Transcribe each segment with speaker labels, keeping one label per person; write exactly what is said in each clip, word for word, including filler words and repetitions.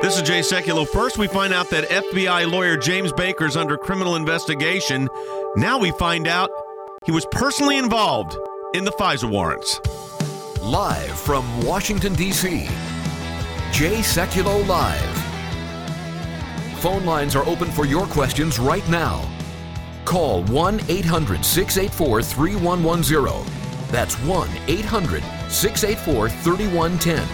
Speaker 1: This is Jay Sekulow. First, we find out that F B I lawyer James Baker is under criminal investigation. Now we find out he was personally involved in the FISA warrants.
Speaker 2: Live from Washington, D C, Jay Sekulow Live. Phone lines are open for your questions right now. Call one eight hundred six eight four three one one zero. That's one eight hundred six eight four three one one zero.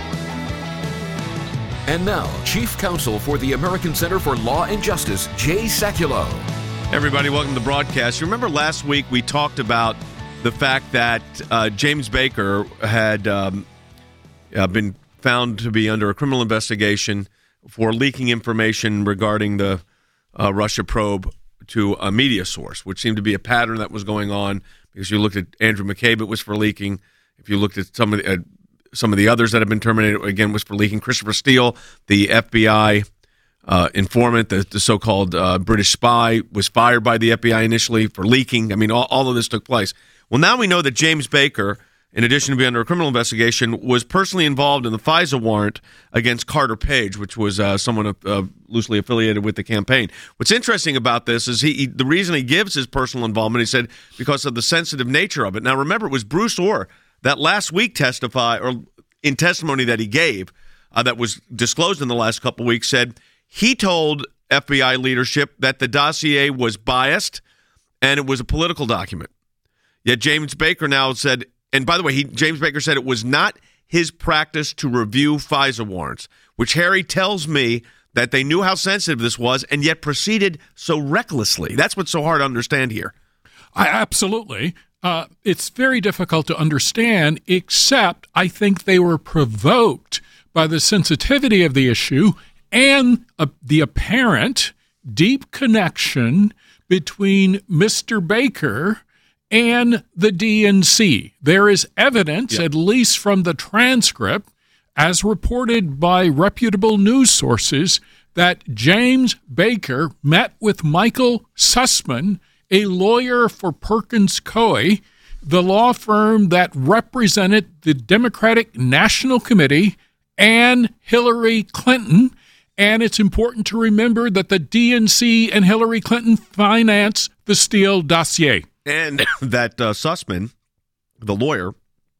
Speaker 2: And now, Chief Counsel for the American Center for Law and Justice, Jay Sekulow.
Speaker 1: Everybody, welcome to the broadcast. You remember last week we talked about the fact that uh, James Baker had um, uh, been found to be under a criminal investigation for leaking information regarding the uh, Russia probe to a media source, which seemed to be a pattern that was going on because you looked at Andrew McCabe, it was for leaking. If you looked at some of the... Uh, Some of the others that have been terminated, again, was for leaking. Christopher Steele, the F B I uh, informant, the, the so-called uh, British spy, was fired by the F B I initially for leaking. I mean, all, all of this took place. Well, now we know that James Baker, in addition to being under a criminal investigation, was personally involved in the FISA warrant against Carter Page, which was uh, someone uh, loosely affiliated with the campaign. What's interesting about this is he, he the reason he gives his personal involvement, he said, because of the sensitive nature of it. Now, remember, it was Bruce Ohr that last week testified, or in testimony that he gave, uh, that was disclosed in the last couple of weeks, said he told F B I leadership that the dossier was biased and it was a political document. Yet James Baker now said, and by the way, he, James Baker said it was not his practice to review FISA warrants, which Harry tells me that they knew how sensitive this was and yet proceeded so recklessly. That's what's so hard to understand here.
Speaker 3: I, absolutely. Uh, it's very difficult to understand, except I think they were provoked by the sensitivity of the issue and uh, the apparent deep connection between Mister Baker and the D N C. There is evidence, yep. at least from the transcript, as reported by reputable news sources, that James Baker met with Michael Sussman, a lawyer for Perkins Coie, the law firm that represented the Democratic National Committee and Hillary Clinton. And it's important to remember that the D N C and Hillary Clinton financed the Steele dossier.
Speaker 1: And that uh, Sussman, the lawyer,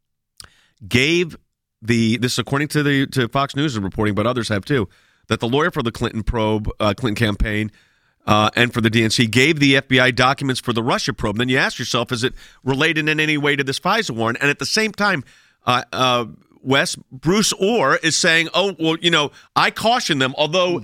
Speaker 1: gave the, this is according to the to Fox News is reporting, but others have too, that the lawyer for the Clinton probe, uh, Clinton campaign, Uh, and for the D N C, gave the F B I documents for the Russia probe. Then you ask yourself, is it related in any way to this FISA warrant? And at the same time, uh, uh, Wes, Bruce Ohr is saying, oh, well, you know, I caution them, although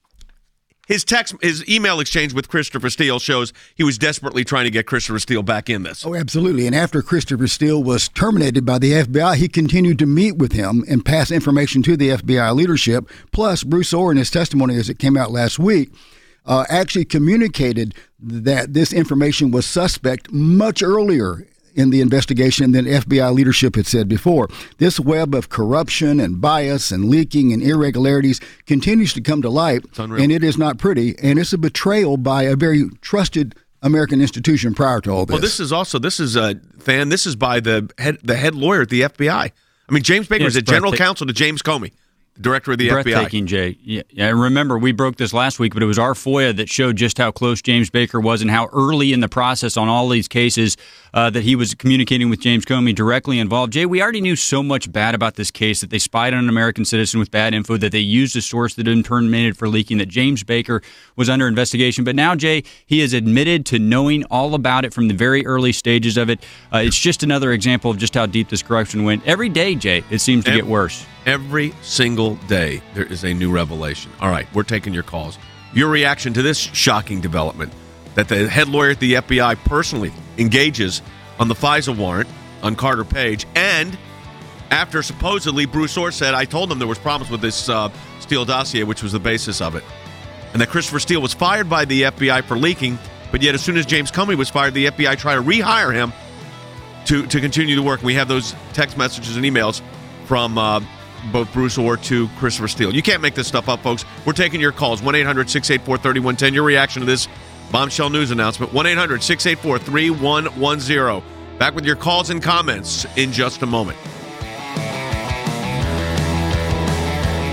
Speaker 1: his text, his email exchange with Christopher Steele shows he was desperately trying to get Christopher Steele back in this.
Speaker 4: Oh, absolutely. And after Christopher Steele was terminated by the F B I, he continued to meet with him and pass information to the F B I leadership. Plus, Bruce Ohr, in his testimony as it came out last week, Uh, actually communicated that this information was suspect much earlier in the investigation than F B I leadership had said before. This web of corruption and bias and leaking and irregularities continues to come to light, and it is not pretty, and it's a betrayal by a very trusted American institution prior to all this.
Speaker 1: Well, this is also, this is, uh, Than, this is by the head, the head lawyer at the F B I. I mean, James Baker
Speaker 5: yes,
Speaker 1: is a general counsel to James Comey, director of the F B I.
Speaker 5: Breathtaking, Jay. Yeah, yeah, remember, we broke this last week, but it was our FOIA that showed just how close James Baker was and how early in the process on all these cases uh, that he was communicating with James Comey, directly involved. Jay, we already knew so much bad about this case, that they spied on an American citizen with bad info, that they used a source that had been terminated for leaking, that James Baker was under investigation. But now, Jay, he has admitted to knowing all about it from the very early stages of it. Uh, it's just another example of just how deep this corruption went. Every day, Jay, it seems to
Speaker 1: every,
Speaker 5: get worse.
Speaker 1: Every single day, there is a new revelation. All right, we're taking your calls. Your reaction to this shocking development, that the head lawyer at the F B I personally engages on the FISA warrant on Carter Page, and after supposedly Bruce Ohr said, I told them there was problems with this uh, Steele dossier, which was the basis of it, and that Christopher Steele was fired by the F B I for leaking, but yet as soon as James Comey was fired, the F B I tried to rehire him to, to continue the work. We have those text messages and emails from uh, both Bruce Ohr to Christopher Steele. You can't make this stuff up, folks. We're taking your calls. one eight hundred six eight four three one one zero. Your reaction to this bombshell news announcement. one eight hundred six eight four three one one zero. Back with your calls and comments in just a moment.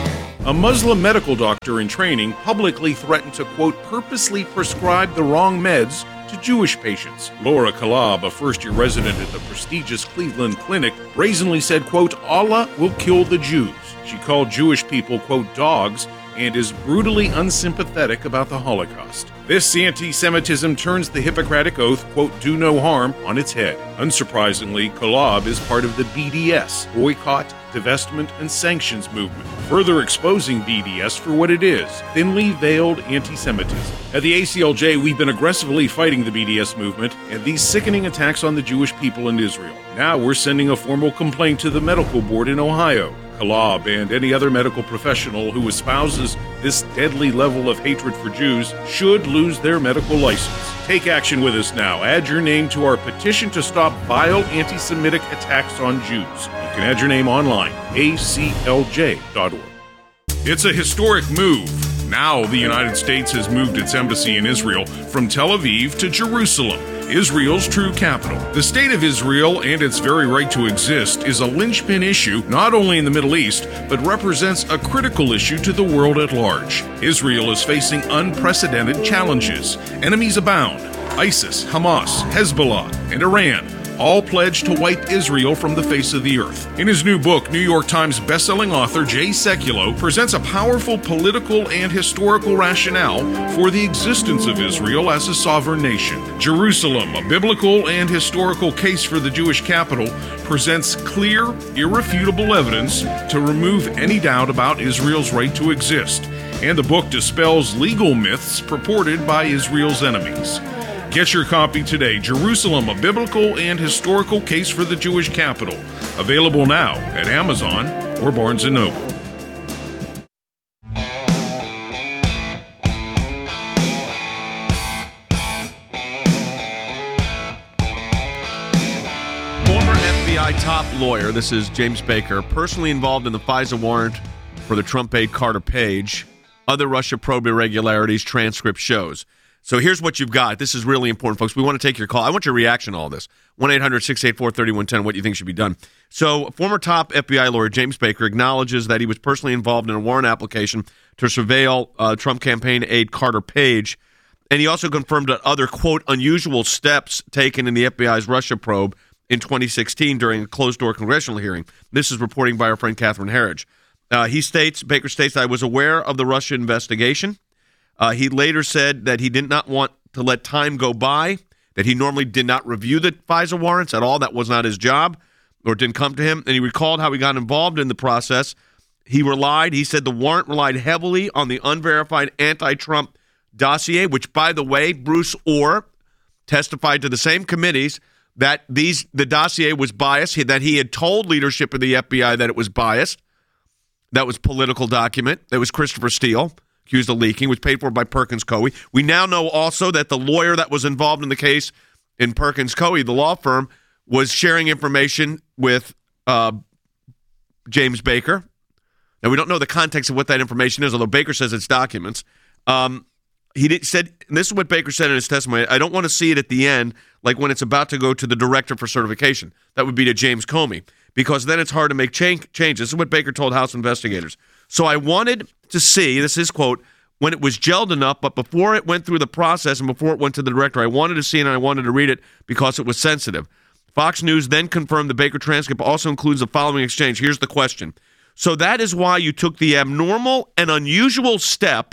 Speaker 6: A Muslim medical doctor in training publicly threatened to, quote, purposely prescribe the wrong meds to Jewish patients. Laura Kalab, a first-year resident at the prestigious Cleveland Clinic, brazenly said, quote, Allah will kill the Jews. She called Jewish people, quote, dogs, and is brutally unsympathetic about the Holocaust. This anti-Semitism turns the Hippocratic Oath, quote, do no harm, on its head. Unsurprisingly, Kalab is part of the B D S, Boycott, Divestment, and Sanctions movement, further exposing B D S for what it is, thinly veiled anti-Semitism. At the A C L J, we've been aggressively fighting the B D S movement and these sickening attacks on the Jewish people in Israel. Now we're sending a formal complaint to the medical board in Ohio. Kalab and any other medical professional who espouses this deadly level of hatred for Jews should lose their medical license. Take action with us now. Add your name to our petition to stop vile anti-Semitic attacks on Jews. You can add your name online, A C L J dot org. It's a historic move. Now the United States has moved its embassy in Israel from Tel Aviv to Jerusalem, Israel's true capital. The state of Israel and its very right to exist is a linchpin issue not only in the Middle East, but represents a critical issue to the world at large. Israel is facing unprecedented challenges. Enemies abound. ISIS, Hamas, Hezbollah, and Iran all pledged to wipe Israel from the face of the earth. In his new book, New York Times bestselling author Jay Sekulow presents a powerful political and historical rationale for the existence of Israel as a sovereign nation. Jerusalem, a biblical and historical case for the Jewish capital, presents clear, irrefutable evidence to remove any doubt about Israel's right to exist. And the book dispels legal myths purported by Israel's enemies. Get your copy today, Jerusalem, a biblical and historical case for the Jewish capital. Available now at Amazon or Barnes and Noble.
Speaker 1: Former F B I top lawyer, this is James Baker, personally involved in the FISA warrant for the Trump aide Carter Page. Other Russia probe irregularities, transcript shows. So here's what you've got. This is really important, folks. We want to take your call. I want your reaction to all this. one eight hundred six eight four three one one zero, what you think should be done. So former top F B I lawyer James Baker acknowledges that he was personally involved in a warrant application to surveil uh, Trump campaign aide Carter Page. And he also confirmed that other, quote, unusual steps taken in the F B I's Russia probe in twenty sixteen during a closed-door congressional hearing. This is reporting by our friend Catherine Herridge. Uh, he states, Baker states, I was aware of the Russia investigation. Uh, he later said that he did not want to let time go by, that he normally did not review the FISA warrants at all. That was not his job or didn't come to him. And he recalled how he got involved in the process. He relied, he said the warrant relied heavily on the unverified anti-Trump dossier, which, by the way, Bruce Orr testified to the same committees that these the dossier was biased, that he had told leadership of the F B I that it was biased. That was political document. That was Christopher Steele, accused of leaking, was paid for by Perkins Coie. We now know also that the lawyer that was involved in the case in Perkins Coie, the law firm, was sharing information with uh, James Baker. Now, we don't know the context of what that information is, although Baker says it's documents. Um, he did, said, and this is what Baker said in his testimony, I don't want to see it at the end, like when it's about to go to the director for certification. That would be to James Comey, because then it's hard to make change, changes. This is what Baker told House investigators. So I wanted to see, this is quote, when it was gelled enough, but before it went through the process and before it went to the director, I wanted to see it and I wanted to read it because it was sensitive. Fox News then confirmed the Baker transcript also includes the following exchange. Here's the question. So that is why you took the abnormal and unusual step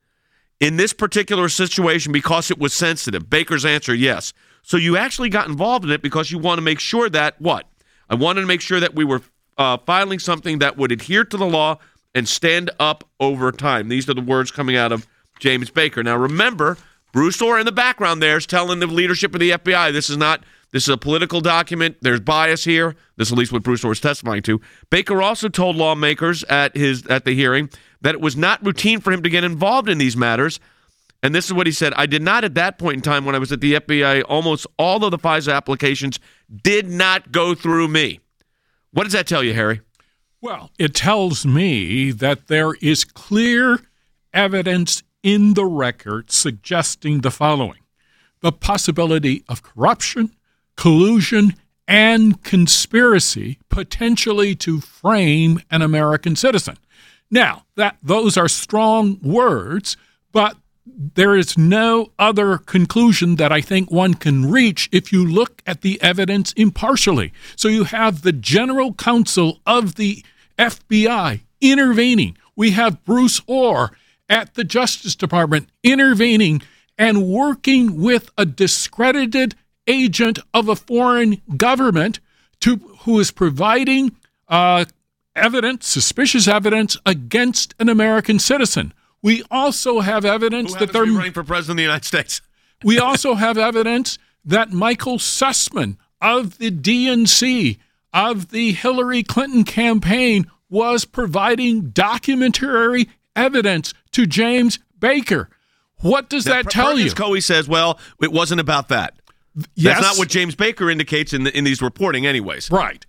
Speaker 1: in this particular situation because it was sensitive. Baker's answer, yes. So you actually got involved in it because you want to make sure that, what? I wanted to make sure that we were uh, filing something that would adhere to the law and stand up over time. These are the words coming out of James Baker. Now, remember, Bruce Orr in the background there is telling the leadership of the F B I, this is not, this is a political document. There's bias here. This is at least what Bruce Orr is testifying to. Baker also told lawmakers at his at the hearing that it was not routine for him to get involved in these matters. And this is what he said. I did not at that point in time when I was at the F B I, almost all of the FISA applications did not go through me. What does that tell you, Harry?
Speaker 3: Well, it tells me that there is clear evidence in the record suggesting the following: the possibility of corruption, collusion, and conspiracy potentially to frame an American citizen. Now, that those are strong words, but there is no other conclusion that I think one can reach if you look at the evidence impartially. So you have the general counsel of the F B I intervening. We have Bruce Orr at the Justice Department intervening and working with a discredited agent of a foreign government to who is providing uh, evidence, suspicious evidence, against an American citizen. We also have evidence
Speaker 1: Who
Speaker 3: that they're
Speaker 1: running for president of the United States.
Speaker 3: We also have evidence that Michael Sussman of the D N C, of the Hillary Clinton campaign, was providing documentary evidence to James Baker. What does
Speaker 1: now,
Speaker 3: that tell
Speaker 1: Perkins
Speaker 3: you?
Speaker 1: Coie says, well, it wasn't about that.
Speaker 3: Yes.
Speaker 1: That's not what James Baker indicates in the, in these reporting anyways.
Speaker 3: Right.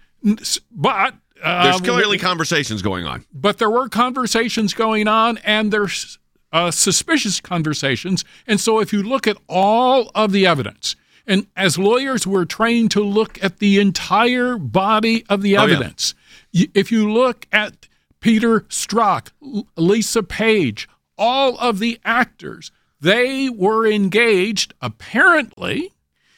Speaker 3: But uh,
Speaker 1: there's clearly conversations going on.
Speaker 3: But there were conversations going on, and there's uh, suspicious conversations. And so if you look at all of the evidence, and as lawyers, we're trained to look at the entire body of the evidence. Oh, yeah. If you look at Peter Strzok, Lisa Page, all of the actors, they were engaged, apparently,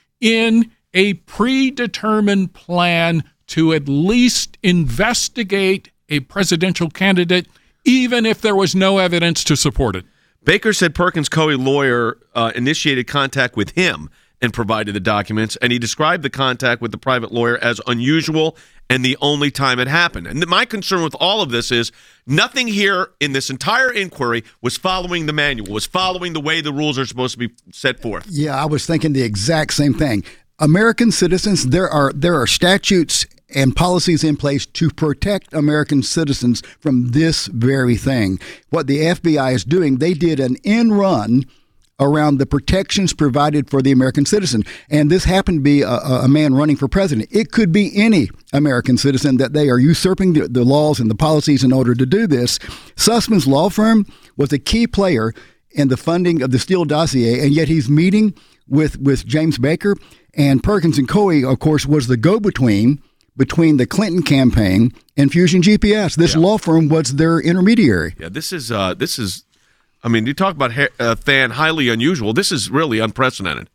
Speaker 3: in a predetermined plan to at least investigate a presidential candidate, even if there was no evidence to support it.
Speaker 1: Baker said Perkins Coie lawyer uh, initiated contact with him and provided the documents, and he described the contact with the private lawyer as unusual and the only time it happened. And my concern with all of this is nothing here in this entire inquiry was following the manual, was following the way the rules are supposed to be set forth.
Speaker 4: Yeah, I was thinking the exact same thing. American citizens, there are there are statutes and policies in place to protect American citizens from this very thing. What the F B I is doing, they did an end run around the protections provided for the American citizen. And this happened to be a, a man running for president. It could be any American citizen that they are usurping the, the laws and the policies in order to do this. Sussman's law firm was a key player in the funding of the Steele dossier, and yet he's meeting with, with James Baker. And Perkins and Coie, of course, was the go-between between the Clinton campaign and Fusion G P S. This yeah. law firm was their intermediary.
Speaker 1: Yeah, this is uh, this is. I mean, you talk about uh, Than highly unusual. This is really unprecedented.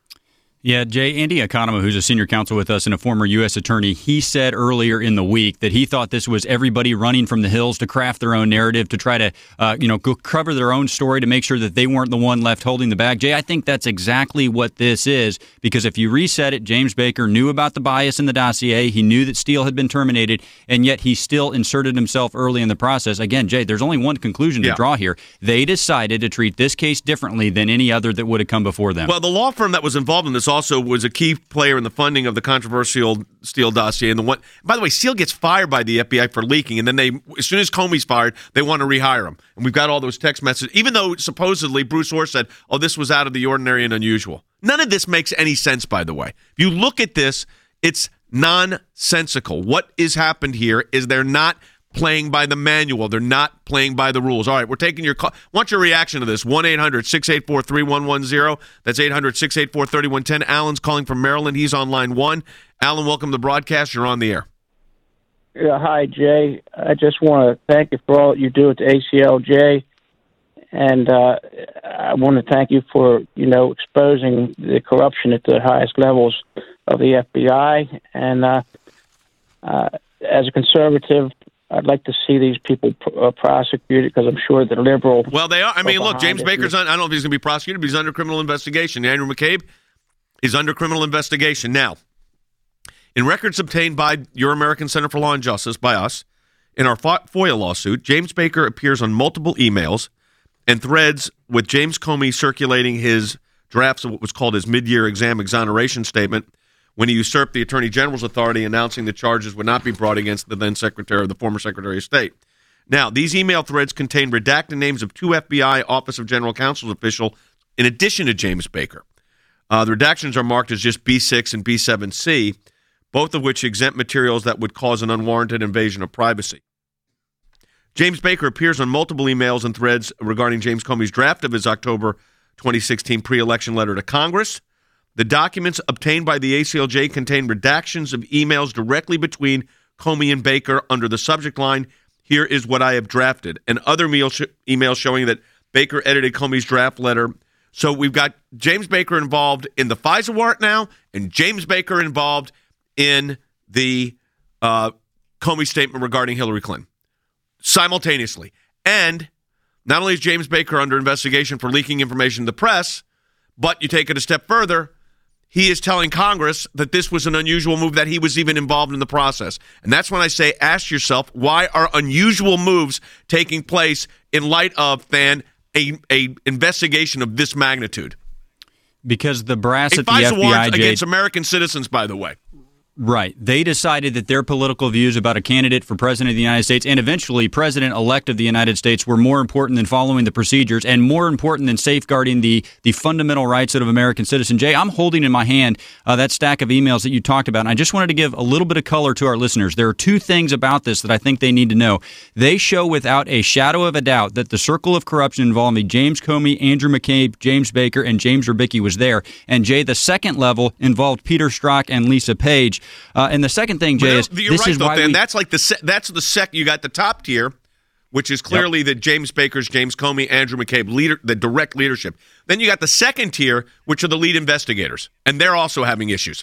Speaker 5: Yeah, Jay, Andy Economou, who's a senior counsel with us and a former U S attorney, he said earlier in the week that he thought this was everybody running from the hills to craft their own narrative, to try to, uh, you know, go cover their own story to make sure that they weren't the one left holding the bag. Jay, I think that's exactly what this is, because if you reset it, James Baker knew about the bias in the dossier. He knew that Steele had been terminated, and yet he still inserted himself early in the process. Again, Jay, there's only one conclusion to
Speaker 1: yeah.
Speaker 5: draw here. They decided to treat this case differently than any other that would have come before them.
Speaker 1: Well, the law firm that was involved in this also was a key player in the funding of the controversial Steele dossier. And the one, by the way, Steele gets fired by the F B I for leaking, and then they, as soon as Comey's fired, they want to rehire him. And we've got all those text messages, even though supposedly Bruce Orr said, "Oh, this was out of the ordinary and unusual." None of this makes any sense, by the way. If you look at this, it's nonsensical. What is happened here is they're not playing by the manual. They're not playing by the rules. All right, we're taking your call. Want your reaction to this? one eight hundred six eight four three one one zero. That's eight hundred six eight four three one one zero. Alan's calling from Maryland. He's on line one. Alan, welcome to the broadcast. You're on the air.
Speaker 7: Yeah, hi, Jay. I just want to thank you for all you do at the A C L J. And uh, I want to thank you for, you know, exposing the corruption at the highest levels of the F B I. And uh, uh, as a conservative, I'd like to see these people uh, prosecuted, because I'm sure the liberal.
Speaker 1: Well, they are. I mean, look, James
Speaker 7: it.
Speaker 1: Baker's on. I don't know if he's going to be prosecuted, but he's under criminal investigation. Andrew McCabe is under criminal investigation now. In records obtained by your American Center for Law and Justice, by us, in our FOIA lawsuit, James Baker appears on multiple emails and threads with James Comey circulating his drafts of what was called his mid-year exam exoneration statement, when he usurped the Attorney General's authority, announcing the charges would not be brought against the then Secretary of the former Secretary of State. Now, these email threads contain redacted names of two F B I Office of General Counsel's officials in addition to James Baker. Uh, the redactions are marked as just B six and B seven C, both of which exempt materials that would cause an unwarranted invasion of privacy. James Baker appears on multiple emails and threads regarding James Comey's draft of his October twenty sixteen pre-election letter to Congress. The documents obtained by the A C L J contain redactions of emails directly between Comey and Baker under the subject line, Here is what I have drafted. And other email sh- emails showing that Baker edited Comey's draft letter. So we've got James Baker involved in the FISA warrant now, and James Baker involved in the uh, Comey statement regarding Hillary Clinton simultaneously. And not only is James Baker under investigation for leaking information to the press, but you take it a step further, he is telling Congress that this was an unusual move, that he was even involved in the process. And that's when I say, ask yourself, why are unusual moves taking place in light of, Than, a, a investigation of this magnitude?
Speaker 5: Because the brass
Speaker 1: a
Speaker 5: at the
Speaker 1: FISA
Speaker 5: F B I,
Speaker 1: warrant
Speaker 5: Jay,
Speaker 1: against American citizens, by the way.
Speaker 5: Right. They decided that their political views about a candidate for president of the United States and eventually president-elect of the United States were more important than following the procedures and more important than safeguarding the, the fundamental rights of American citizens. Jay, I'm holding in my hand uh, that stack of emails that you talked about, and I just wanted to give a little bit of color to our listeners. There are two things about this that I think they need to know. They show without a shadow of a doubt that the circle of corruption involving James Comey, Andrew McCabe, James Baker, and James Rubicki was there. And, Jay, the second level involved Peter Strzok and Lisa Page. Uh, and the second thing, Jay, is
Speaker 1: You're
Speaker 5: this
Speaker 1: right,
Speaker 5: is
Speaker 1: though,
Speaker 5: why
Speaker 1: Dan.
Speaker 5: we,
Speaker 1: That's like the se- that's the sec. You got the top tier, which is clearly yep. the James Baker's, James Comey, Andrew McCabe leader, the direct leadership. Then you got the second tier, which are the lead investigators, and they're also having issues.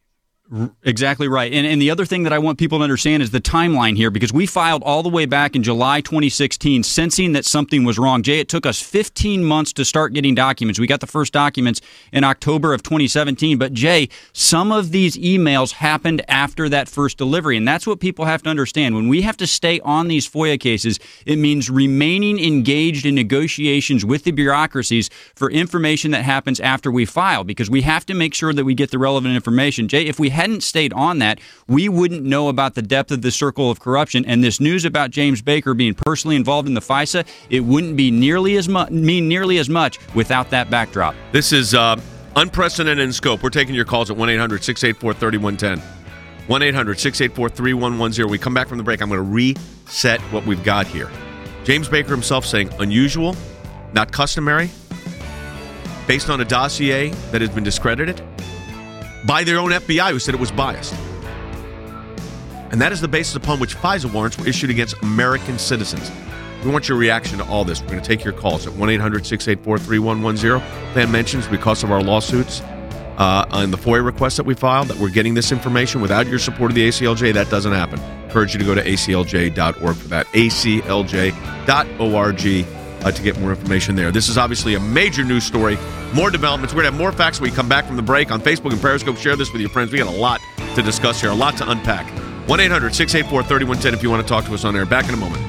Speaker 5: Exactly right. And and the other thing that I want people to understand is the timeline here, because we filed all the way back in July twenty sixteen, sensing that something was wrong. Jay, it took us fifteen months to start getting documents. We got the first documents in October of twenty seventeen. But, Jay, some of these emails happened after that first delivery. And that's what people have to understand. When we have to stay on these FOIA cases, it means remaining engaged in negotiations with the bureaucracies for information that happens after we file, because we have to make sure that we get the relevant information. Jay, if we hadn't stayed on that, we wouldn't know about the depth of the circle of corruption. And this news about James Baker being personally involved in the FISA, it wouldn't be nearly as mu- mean nearly as much without that backdrop.
Speaker 1: This is uh, unprecedented in scope. We're taking your calls at one eight hundred six eight four three one one zero. one eight hundred six eight four three one one zero. We come back from the break. I'm going to reset what we've got here. James Baker himself saying unusual, not customary, based on a dossier that has been discredited by their own F B I, who said it was biased. And that is the basis upon which FISA warrants were issued against American citizens. We want your reaction to all this. We're going to take your calls at one eight hundred six eight four three one one zero. Dan mentions because of our lawsuits uh, and the FOIA requests that we filed that we're getting this information. Without your support of the A C L J, that doesn't happen. I encourage you to go to A C L J dot org for that. A C L J dot org. Uh, to get more information there. This is obviously a major news story. More developments. We're going to have more facts when we come back from the break on Facebook and Periscope. Share this with your friends. We got a lot to discuss here, a lot to unpack. one eight hundred six eight four three one one zero if you want to talk to us on air. Back in a moment.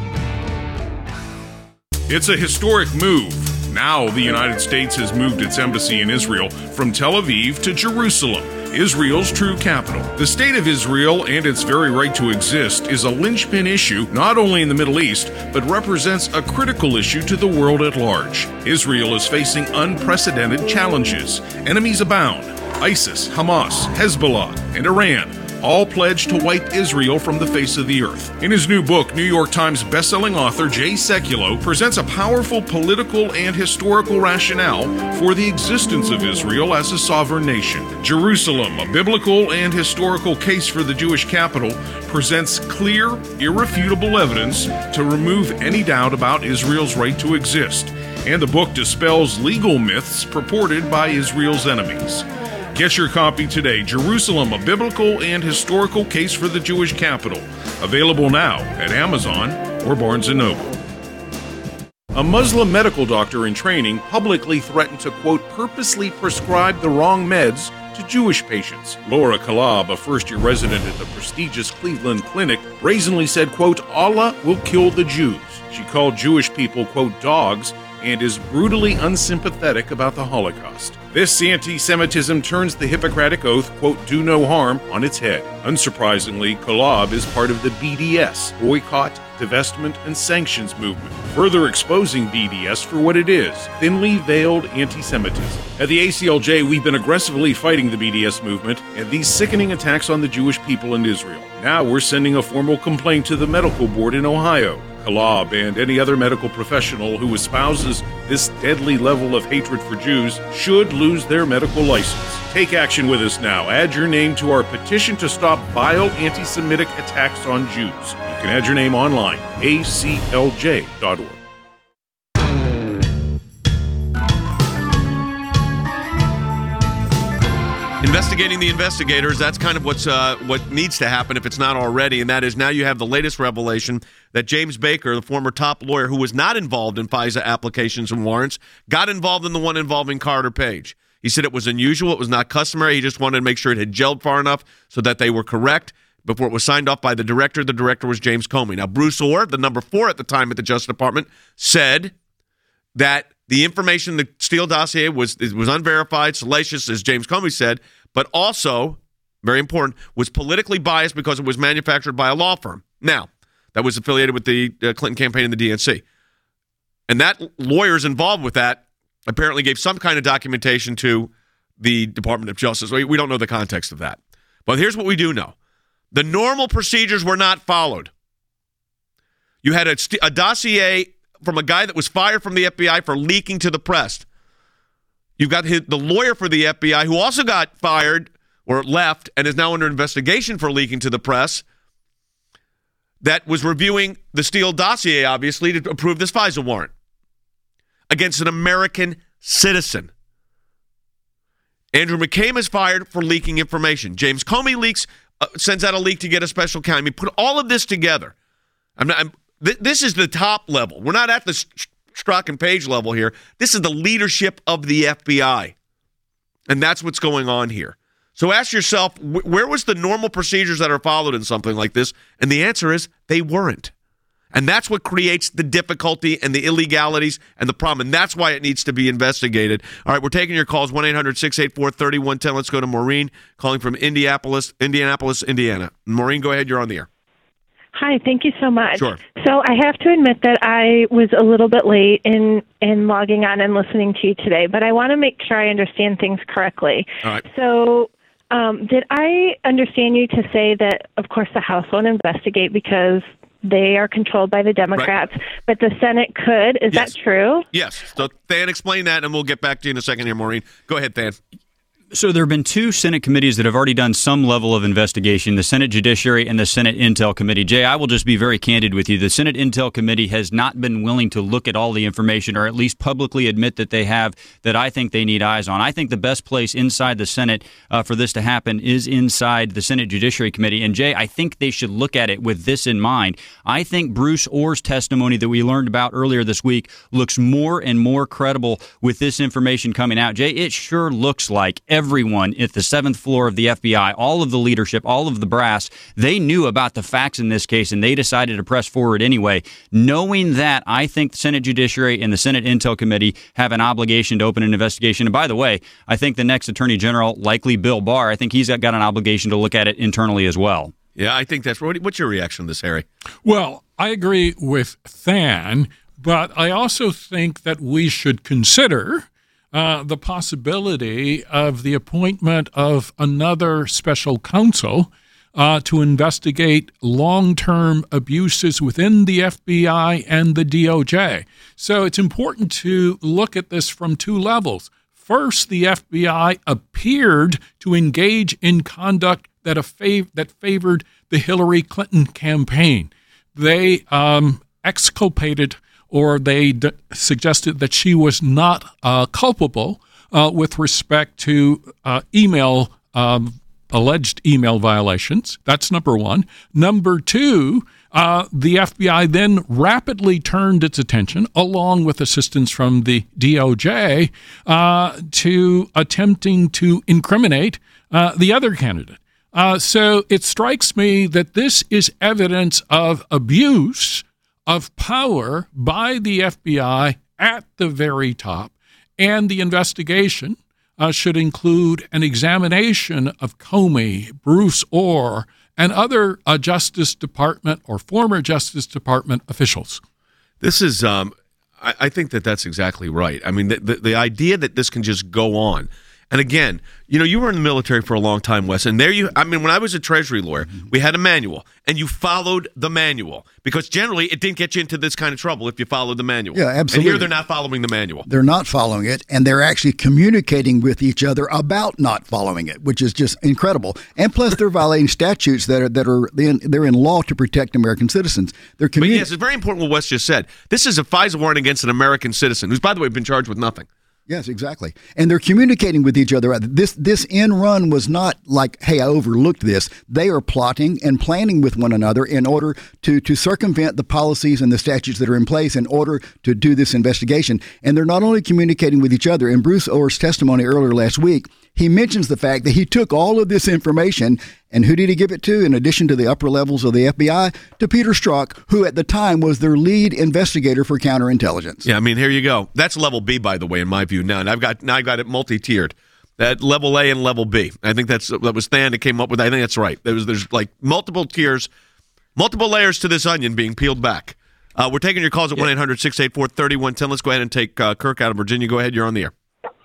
Speaker 6: It's a historic move. Now the United States has moved its embassy in Israel from Tel Aviv to Jerusalem, Israel's true capital. The state of Israel and its very right to exist is a linchpin issue not only in the Middle East, but represents a critical issue to the world at large. Israel is facing unprecedented challenges. Enemies abound. ISIS, Hamas, Hezbollah, and Iran all pledged to wipe Israel from the face of the earth. In his new book, New York Times bestselling author Jay Sekulow presents a powerful political and historical rationale for the existence of Israel as a sovereign nation. Jerusalem, a biblical and historical case for the Jewish capital, presents clear, irrefutable evidence to remove any doubt about Israel's right to exist. And the book dispels legal myths purported by Israel's enemies. Get your copy today. Jerusalem, a biblical and historical case for the Jewish capital. Available now at Amazon or Barnes and Noble. A Muslim medical doctor in training publicly threatened to, quote, purposely prescribe the wrong meds to Jewish patients. Laura Kalab, a first-year resident at the prestigious Cleveland Clinic, brazenly said, quote, Allah will kill the Jews. She called Jewish people, quote, dogs, and is brutally unsympathetic about the Holocaust. This anti-Semitism turns the Hippocratic Oath, quote, do no harm, on its head. Unsurprisingly, Kalab is part of the B D S, Boycott, Divestment, and Sanctions movement, further exposing B D S for what it is, thinly veiled anti-Semitism. At the A C L J, we've been aggressively fighting the B D S movement and these sickening attacks on the Jewish people in Israel. Now we're sending a formal complaint to the medical board in Ohio. Kalab and any other medical professional who espouses this deadly level of hatred for Jews should lose their medical license. Take action with us now. Add your name to our petition to stop vile anti-Semitic attacks on Jews. You can add your name online, A C L J dot org.
Speaker 1: Investigating the investigators, that's kind of what's uh, what needs to happen if it's not already, and that is now you have the latest revelation that James Baker, the former top lawyer who was not involved in FISA applications and warrants, got involved in the one involving Carter Page. He said it was unusual, it was not customary, he just wanted to make sure it had gelled far enough so that they were correct before it was signed off by the director. The director was James Comey. Now, Bruce Orr, the number four at the time at the Justice Department, said that the information, the Steele dossier, was was unverified, salacious, as James Comey said, but also, very important, was politically biased because it was manufactured by a law firm. Now, that was affiliated with the uh, Clinton campaign and the D N C. And that lawyers involved with that apparently gave some kind of documentation to the Department of Justice. We, we don't know the context of that. But here's what we do know. The normal procedures were not followed. You had a, a dossier from a guy that was fired from the F B I for leaking to the press. You've got his, the lawyer for the F B I who also got fired or left and is now under investigation for leaking to the press, that was reviewing the Steele dossier, obviously, to approve this FISA warrant against an American citizen. Andrew McCabe is fired for leaking information. James Comey leaks, uh, sends out a leak to get a special count. I mean, put all of this together. I'm not, I'm, th- this is the top level. We're not at the st- Strzok and Page level here. This is the leadership of the F B I. And that's what's going on here. So ask yourself, wh- where was the normal procedures that are followed in something like this? And the answer is they weren't. And that's what creates the difficulty and the illegalities and the problem. And that's why it needs to be investigated. All right, we're taking your calls, one eight hundred six eight four three one one zero. Let's go to Maureen, calling from Indianapolis, Indianapolis, Indiana. Maureen, go ahead. You're on the air.
Speaker 8: Hi, thank you so much.
Speaker 1: Sure.
Speaker 8: So I have to admit that I was a little bit late in, in logging on and listening to you today, but I want to make sure I understand things correctly.
Speaker 1: All right.
Speaker 8: So um, did I understand you to say that, of course, the House won't investigate because they are controlled by the Democrats, right, but the Senate could? Is
Speaker 1: yes.
Speaker 8: that true?
Speaker 1: Yes. So, Than, explain that, and we'll get back to you in a second here, Maureen. Go ahead, Than.
Speaker 5: So there have been two Senate committees that have already done some level of investigation, the Senate Judiciary and the Senate Intel Committee. Jay, I will just be very candid with you. The Senate Intel Committee has not been willing to look at all the information or at least publicly admit that they have that I think they need eyes on. I think the best place inside the Senate uh, for this to happen is inside the Senate Judiciary Committee. And Jay, I think they should look at it with this in mind. I think Bruce Orr's testimony that we learned about earlier this week looks more and more credible with this information coming out. Jay, it sure looks like everyone at the seventh floor of the F B I, all of the leadership, all of the brass, they knew about the facts in this case, and they decided to press forward anyway. Knowing that, I think the Senate Judiciary and the Senate Intel Committee have an obligation to open an investigation. And by the way, I think the next Attorney General, likely Bill Barr, I think he's got an obligation to look at it internally as well.
Speaker 1: Yeah, I think that's right. What's your reaction to this, Harry?
Speaker 3: Well, I agree with Than, but I also think that we should consider Uh, the possibility of the appointment of another special counsel uh, to investigate long-term abuses within the F B I and the D O J. So it's important to look at this from two levels. First, the F B I appeared to engage in conduct that, a fav- that favored the Hillary Clinton campaign. They um, exculpated or they d- suggested that she was not uh, culpable uh, with respect to uh, email, um, alleged email violations. That's number one. Number two, uh, the F B I then rapidly turned its attention, along with assistance from the D O J, uh, to attempting to incriminate uh, the other candidate. Uh, so it strikes me that this is evidence of abuse of power by the F B I at the very top, and the investigation uh, should include an examination of Comey, Bruce Orr, and other uh, Justice Department or former Justice Department officials.
Speaker 1: This is, um, I, I think that that's exactly right. I mean, the, the, the idea that this can just go on, And again, you know, you were in the military for a long time, Wes, and there you, I mean, when I was a Treasury lawyer, we had a manual, and you followed the manual, because generally it didn't get you into this kind of trouble if you followed the manual.
Speaker 4: Yeah, absolutely.
Speaker 1: And here they're not following the manual.
Speaker 4: They're not following it, and they're actually communicating with each other about not following it, which is just incredible. And plus, they're violating statutes that are that are in, they're in law to protect American citizens. They're communi-
Speaker 1: But yes, it's very important what Wes just said. This is a FISA warrant against an American citizen, who's, by the way, been charged with nothing.
Speaker 4: Yes, exactly. And they're communicating with each other. This this end run was not like, hey, I overlooked this. They are plotting and planning with one another in order to, to circumvent the policies and the statutes that are in place in order to do this investigation. And they're not only communicating with each other. In Bruce Ohr's testimony earlier last week, he mentions the fact that he took all of this information, and who did he give it to, in addition to the upper levels of the F B I? To Peter Strzok, who at the time was their lead investigator for counterintelligence.
Speaker 1: Yeah, I mean, here you go. That's level B, by the way, in my view now. And I've got now I got it multi-tiered. That level A and level B. I think that's that was Than that came up with. I think that's right. There was there's like multiple tiers, multiple layers to this onion being peeled back. Uh, we're taking your calls at one eight hundred six eight four three one one zero. Let's go ahead and take uh, Kirk out of Virginia. Go ahead. You're on the air.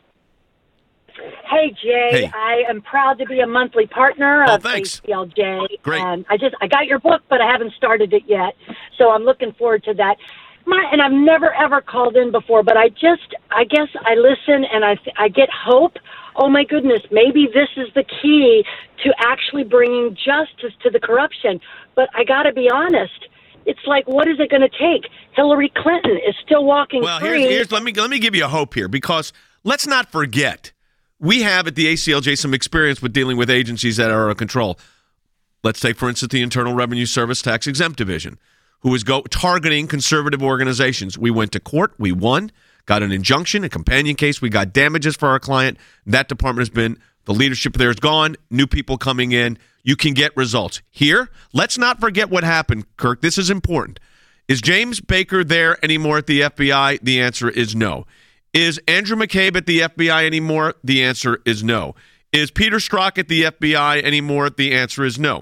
Speaker 9: Hey, Jay,
Speaker 1: hey.
Speaker 9: I am proud to be a monthly partner
Speaker 1: oh,
Speaker 9: of
Speaker 1: thanks.
Speaker 9: A C L J.
Speaker 1: Great.
Speaker 9: And I just I got your book, but I haven't started it yet. So I'm looking forward to that. My, and I've never, ever called in before, but I just, I guess I listen and I, I get hope. Oh, my goodness, maybe this is the key to actually bringing justice to the corruption. But I got to be honest. It's like, what is it going to take? Hillary Clinton is still walking
Speaker 1: well,
Speaker 9: free.
Speaker 1: Well, here's, here's let me let me give you a hope here, because let's not forget, we have at the A C L J some experience with dealing with agencies that are out of control. Let's take, for instance, the Internal Revenue Service Tax Exempt Division, who was go targeting conservative organizations. We went to court, we won, got an injunction, a companion case, we got damages for our client. That department has been, the leadership there is gone, new people coming in. You can get results. Here, let's not forget what happened, Kirk. This is important. Is James Baker there anymore at the F B I? The answer is no. Is Andrew McCabe at the F B I anymore? The answer is no. Is Peter Strzok at the F B I anymore? The answer is no.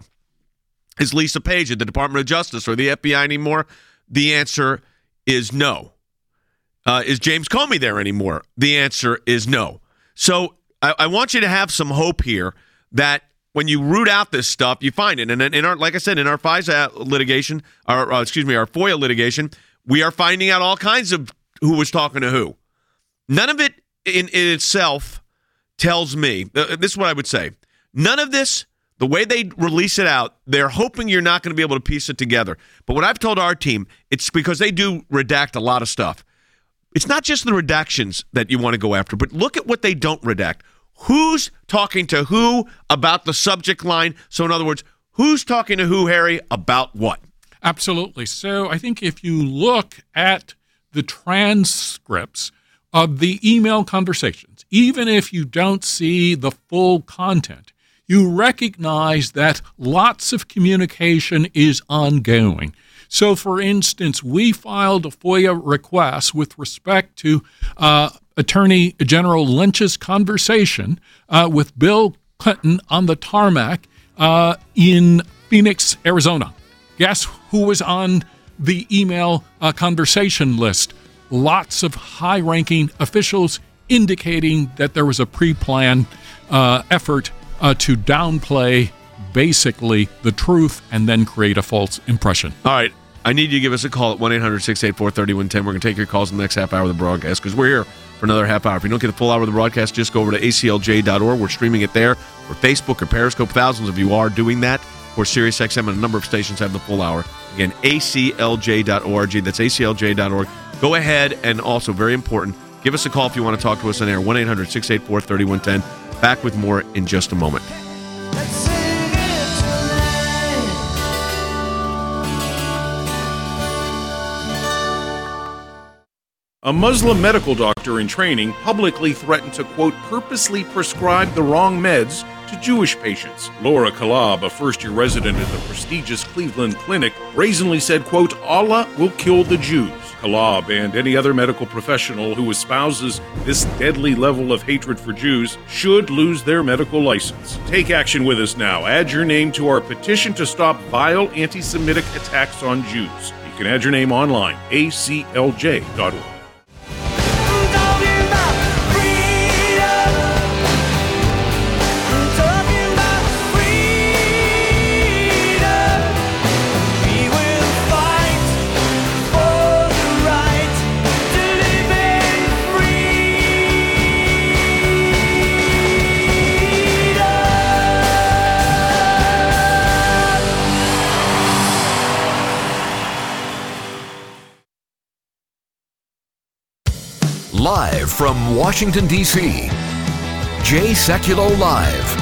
Speaker 1: Is Lisa Page at the Department of Justice or the F B I anymore? The answer is no. Uh, is James Comey there anymore? The answer is no. So I, I want you to have some hope here that when you root out this stuff, you find it. And in our, like I said, in our FISA litigation, or uh, excuse me, our FOIA litigation, we are finding out all kinds of who was talking to who. None of it in, in itself tells me, uh, this is what I would say, none of this, the way they release it out, they're hoping you're not going to be able to piece it together. But what I've told our team, it's because they do redact a lot of stuff. It's not just the redactions that you want to go after, but look at what they don't redact. Who's talking to who about the subject line? So in other words, who's talking to who, Harry, about what?
Speaker 3: Absolutely. So I think if you look at the transcripts of the email conversations, even if you don't see the full content, you recognize that lots of communication is ongoing. So, for instance, we filed a FOIA request with respect to uh, Attorney General Lynch's conversation uh, with Bill Clinton on the tarmac uh, in Phoenix, Arizona. Guess who was on the email uh, conversation list? Lots of high-ranking officials indicating that there was a pre-planned uh, effort uh, to downplay basically the truth and then create a false impression.
Speaker 1: All right. I need you to give us a call at one eight hundred six eight four three one one zero. We're going to take your calls in the next half hour of the broadcast because we're here for another half hour. If you don't get the full hour of the broadcast, just go over to A C L J dot org. We're streaming it there, or Facebook or Periscope. Thousands of you are doing that. Or SiriusXM and a number of stations have the full hour. Again, A C L J dot org. That's A C L J dot org. Go ahead and also, very important, give us a call if you want to talk to us on air. one eight hundred six eight four three one one zero. Back with more in just a moment.
Speaker 6: A Muslim medical doctor in training publicly threatened to, quote, purposely prescribe the wrong meds to Jewish patients. Laura Kalab, a first-year resident at the prestigious Cleveland Clinic, brazenly said, quote, Allah will kill the Jews. Kalab and any other medical professional who espouses this deadly level of hatred for Jews should lose their medical license. Take action with us now. Add your name to our petition to stop vile anti-Semitic attacks on Jews. You can add your name online, A C L J dot org.
Speaker 2: Live from Washington, D C, Jay Sekulow Live.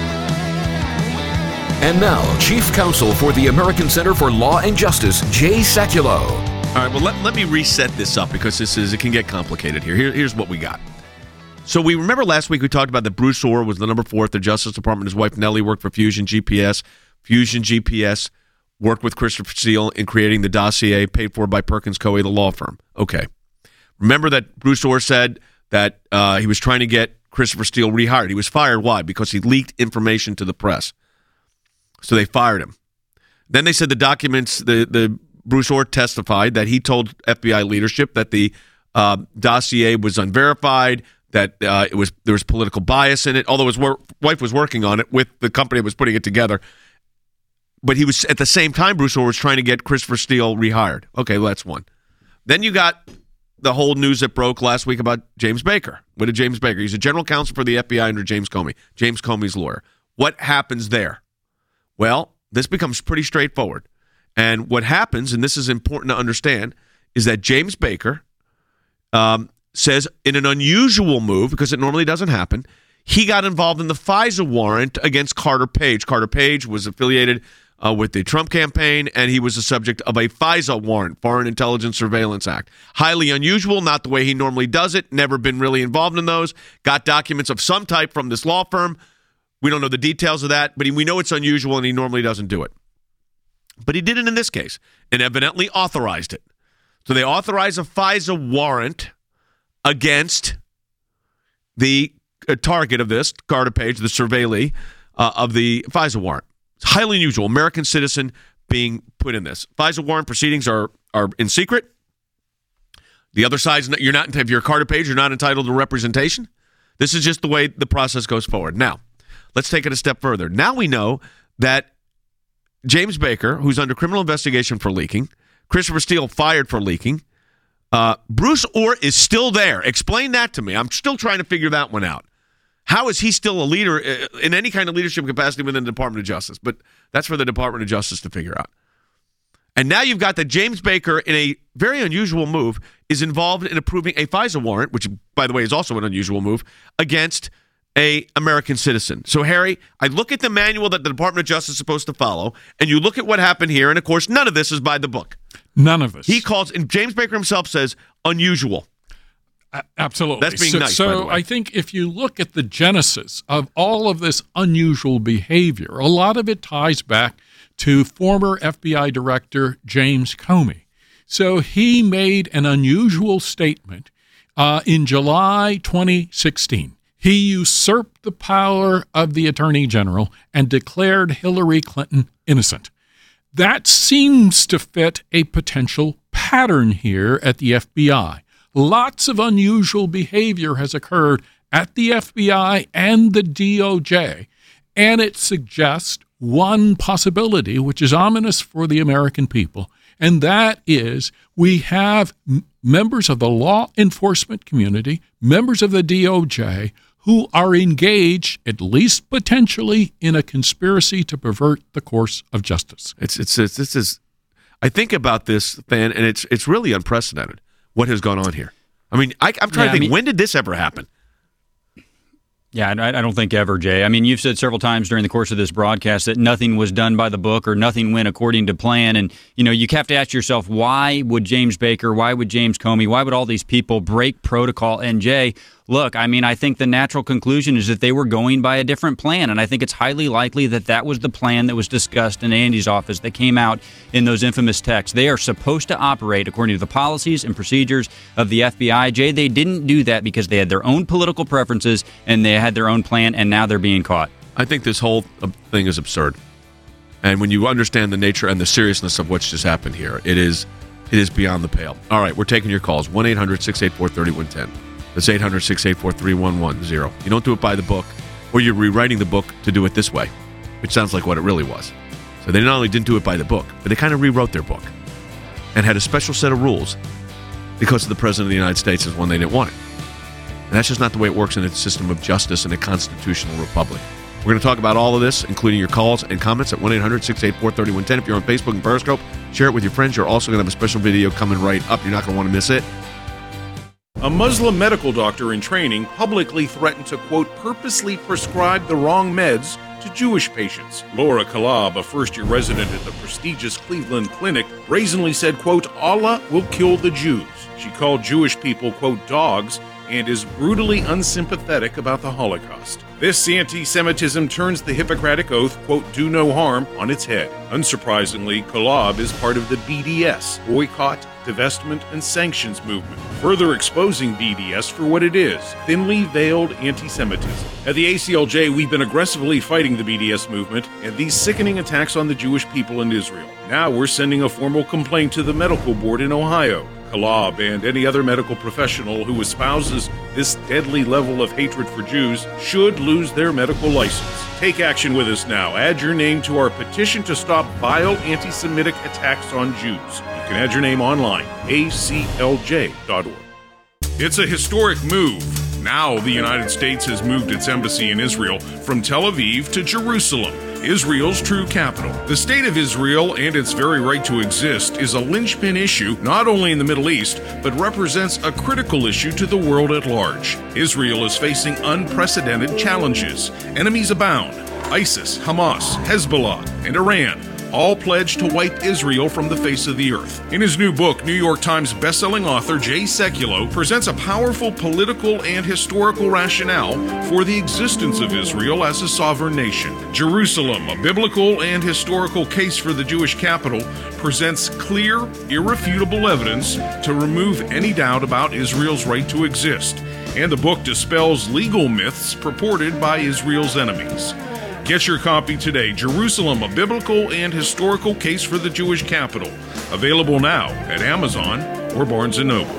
Speaker 2: And now, Chief Counsel for the American Center for Law and Justice, Jay Sekulow.
Speaker 1: All right, well, let, let me reset this up because this is it can get complicated here. here. Here's what we got. So we remember last week we talked about that Bruce Ohr was the number four at the Justice Department. His wife Nellie worked for Fusion G P S. Fusion G P S worked with Christopher Steele in creating the dossier paid for by Perkins Coie, the law firm. Okay. Remember that Bruce Ohr said that uh, he was trying to get Christopher Steele rehired. He was fired. Why? Because he leaked information to the press. So they fired him. Then they said the documents, the, the Bruce Ohr testified that he told F B I leadership that the uh, dossier was unverified, that uh, it was there was political bias in it, although his wor- wife was working on it with the company that was putting it together. But he was, at the same time, Bruce Ohr was trying to get Christopher Steele rehired. Okay, well, that's one. Then you got the whole news that broke last week about James Baker. What did James Baker? He's a general counsel for the F B I under James Comey. James Comey's lawyer. What happens there? Well, this becomes pretty straightforward. And what happens, and this is important to understand, is that James Baker um, says in an unusual move, because it normally doesn't happen, he got involved in the FISA warrant against Carter Page. Carter Page was affiliated uh, with the Trump campaign, and he was the subject of a FISA warrant, Foreign Intelligence Surveillance Act. Highly unusual, not the way he normally does it, never been really involved in those. Got documents of some type from this law firm. We don't know the details of that, but he, we know it's unusual, and he normally doesn't do it. But he did it in this case, and evidently authorized it. So they authorized a FISA warrant against the uh, target of this, Carter Page, the surveillee uh, of the FISA warrant. It's highly unusual. American citizen being put in this. FISA warrant proceedings are are in secret. The other side's not, you're not if you're Carter Page, you're not entitled to representation. This is just the way the process goes forward. Now, let's take it a step further. Now we know that James Baker, who's under criminal investigation for leaking, Christopher Steele fired for leaking, uh, Bruce Ohr is still there. Explain that to me. I'm still trying to figure that one out. How is he still a leader in any kind of leadership capacity within the Department of Justice? But that's for the Department of Justice to figure out. And now you've got that James Baker, in a very unusual move, is involved in approving a FISA warrant, which, by the way, is also an unusual move, against a American citizen. So, Harry, I look at the manual that the Department of Justice is supposed to follow, and you look at what happened here, and, of course, none of this is by the book.
Speaker 3: None of it.
Speaker 1: He calls, and James Baker himself says, unusual.
Speaker 3: A- absolutely.
Speaker 1: That's being
Speaker 3: so,
Speaker 1: nice,
Speaker 3: so
Speaker 1: by the way.
Speaker 3: I think if you look at the genesis of all of this unusual behavior, a lot of it ties back to former F B I Director James Comey. So he made an unusual statement uh, in July twenty sixteen. He usurped the power of the Attorney General and declared Hillary Clinton innocent. That seems to fit a potential pattern here at the F B I. Lots of unusual behavior has occurred at the F B I and the D O J, and it suggests one possibility, which is ominous for the American people, and that is we have m- members of the law enforcement community, members of the D O J, who are engaged, at least potentially, in a conspiracy to pervert the course of justice.
Speaker 1: It's it's, it's this is. I think about this, Than, and it's it's really unprecedented what has gone on here. I mean, I, I'm trying
Speaker 5: Yeah,
Speaker 1: to think,
Speaker 5: I mean,
Speaker 1: when did this ever happen?
Speaker 5: Yeah, I I don't think ever, Jay. I mean, you've said several times during the course of this broadcast that nothing was done by the book or nothing went according to plan. And, you know, you have to ask yourself, why would James Baker, why would James Comey, why would all these people break protocol? And, Jay, look, I mean, I think the natural conclusion is that they were going by a different plan. And I think it's highly likely that that was the plan that was discussed in Andy's office that came out in those infamous texts. They are supposed to operate according to the policies and procedures of the F B I. Jay, they didn't do that because they had their own political preferences and they had their own plan, and now they're being caught.
Speaker 1: I think this whole thing is absurd. And when you understand the nature and the seriousness of what's just happened here, it is it is beyond the pale. All right, we're taking your calls. one eight hundred six eight four three one one zero. That's eight hundred six eight four three one one zero. You don't do it by the book, or you're rewriting the book to do it this way, which sounds like what it really was. So they not only didn't do it by the book, but they kind of rewrote their book and had a special set of rules because the President of the United States is one they didn't want it. And that's just not the way it works in a system of justice in a constitutional republic. We're going to talk about all of this, including your calls and comments at one eight hundred six eight four three one one zero. If you're on Facebook and Periscope, share it with your friends. You're also going to have a special video coming right up. You're not going to want to miss it.
Speaker 6: A Muslim medical doctor in training publicly threatened to, quote, purposely prescribe the wrong meds to Jewish patients. Laura Kalab, a first-year resident at the prestigious Cleveland Clinic, brazenly said, quote, Allah will kill the Jews. She called Jewish people, quote, dogs, and is brutally unsympathetic about the Holocaust. This anti-Semitism turns the Hippocratic Oath, quote, do no harm, on its head. Unsurprisingly, Kalab is part of the B D S, Boycott, Divestment, and Sanctions movement, further exposing B D S for what it is, thinly veiled anti-Semitism. At the A C L J, we've been aggressively fighting the B D S movement and these sickening attacks on the Jewish people in Israel. Now we're sending a formal complaint to the medical board in Ohio. Kalab and any other medical professional who espouses this deadly level of hatred for Jews should lose their medical license. Take action with us now. Add your name to our petition to stop vile anti-Semitic attacks on Jews. You can add your name online, A C L J dot org. It's a historic move. Now the United States has moved its embassy in Israel from Tel Aviv to Jerusalem, Israel's true capital. The state of Israel and its very right to exist is a linchpin issue not only in the Middle East, but represents a critical issue to the world at large. Israel is facing unprecedented challenges. Enemies abound. ISIS, Hamas, Hezbollah, and Iran all pledged to wipe Israel from the face of the earth. In his new book, New York Times bestselling author Jay Sekulow presents a powerful political and historical rationale for the existence of Israel as a sovereign nation. Jerusalem, a biblical and historical case for the Jewish capital, presents clear, irrefutable evidence to remove any doubt about Israel's right to exist. And the book dispels legal myths purported by Israel's enemies. Get your copy today, Jerusalem, a biblical and historical case for the Jewish capital. Available now at Amazon or Barnes and Noble.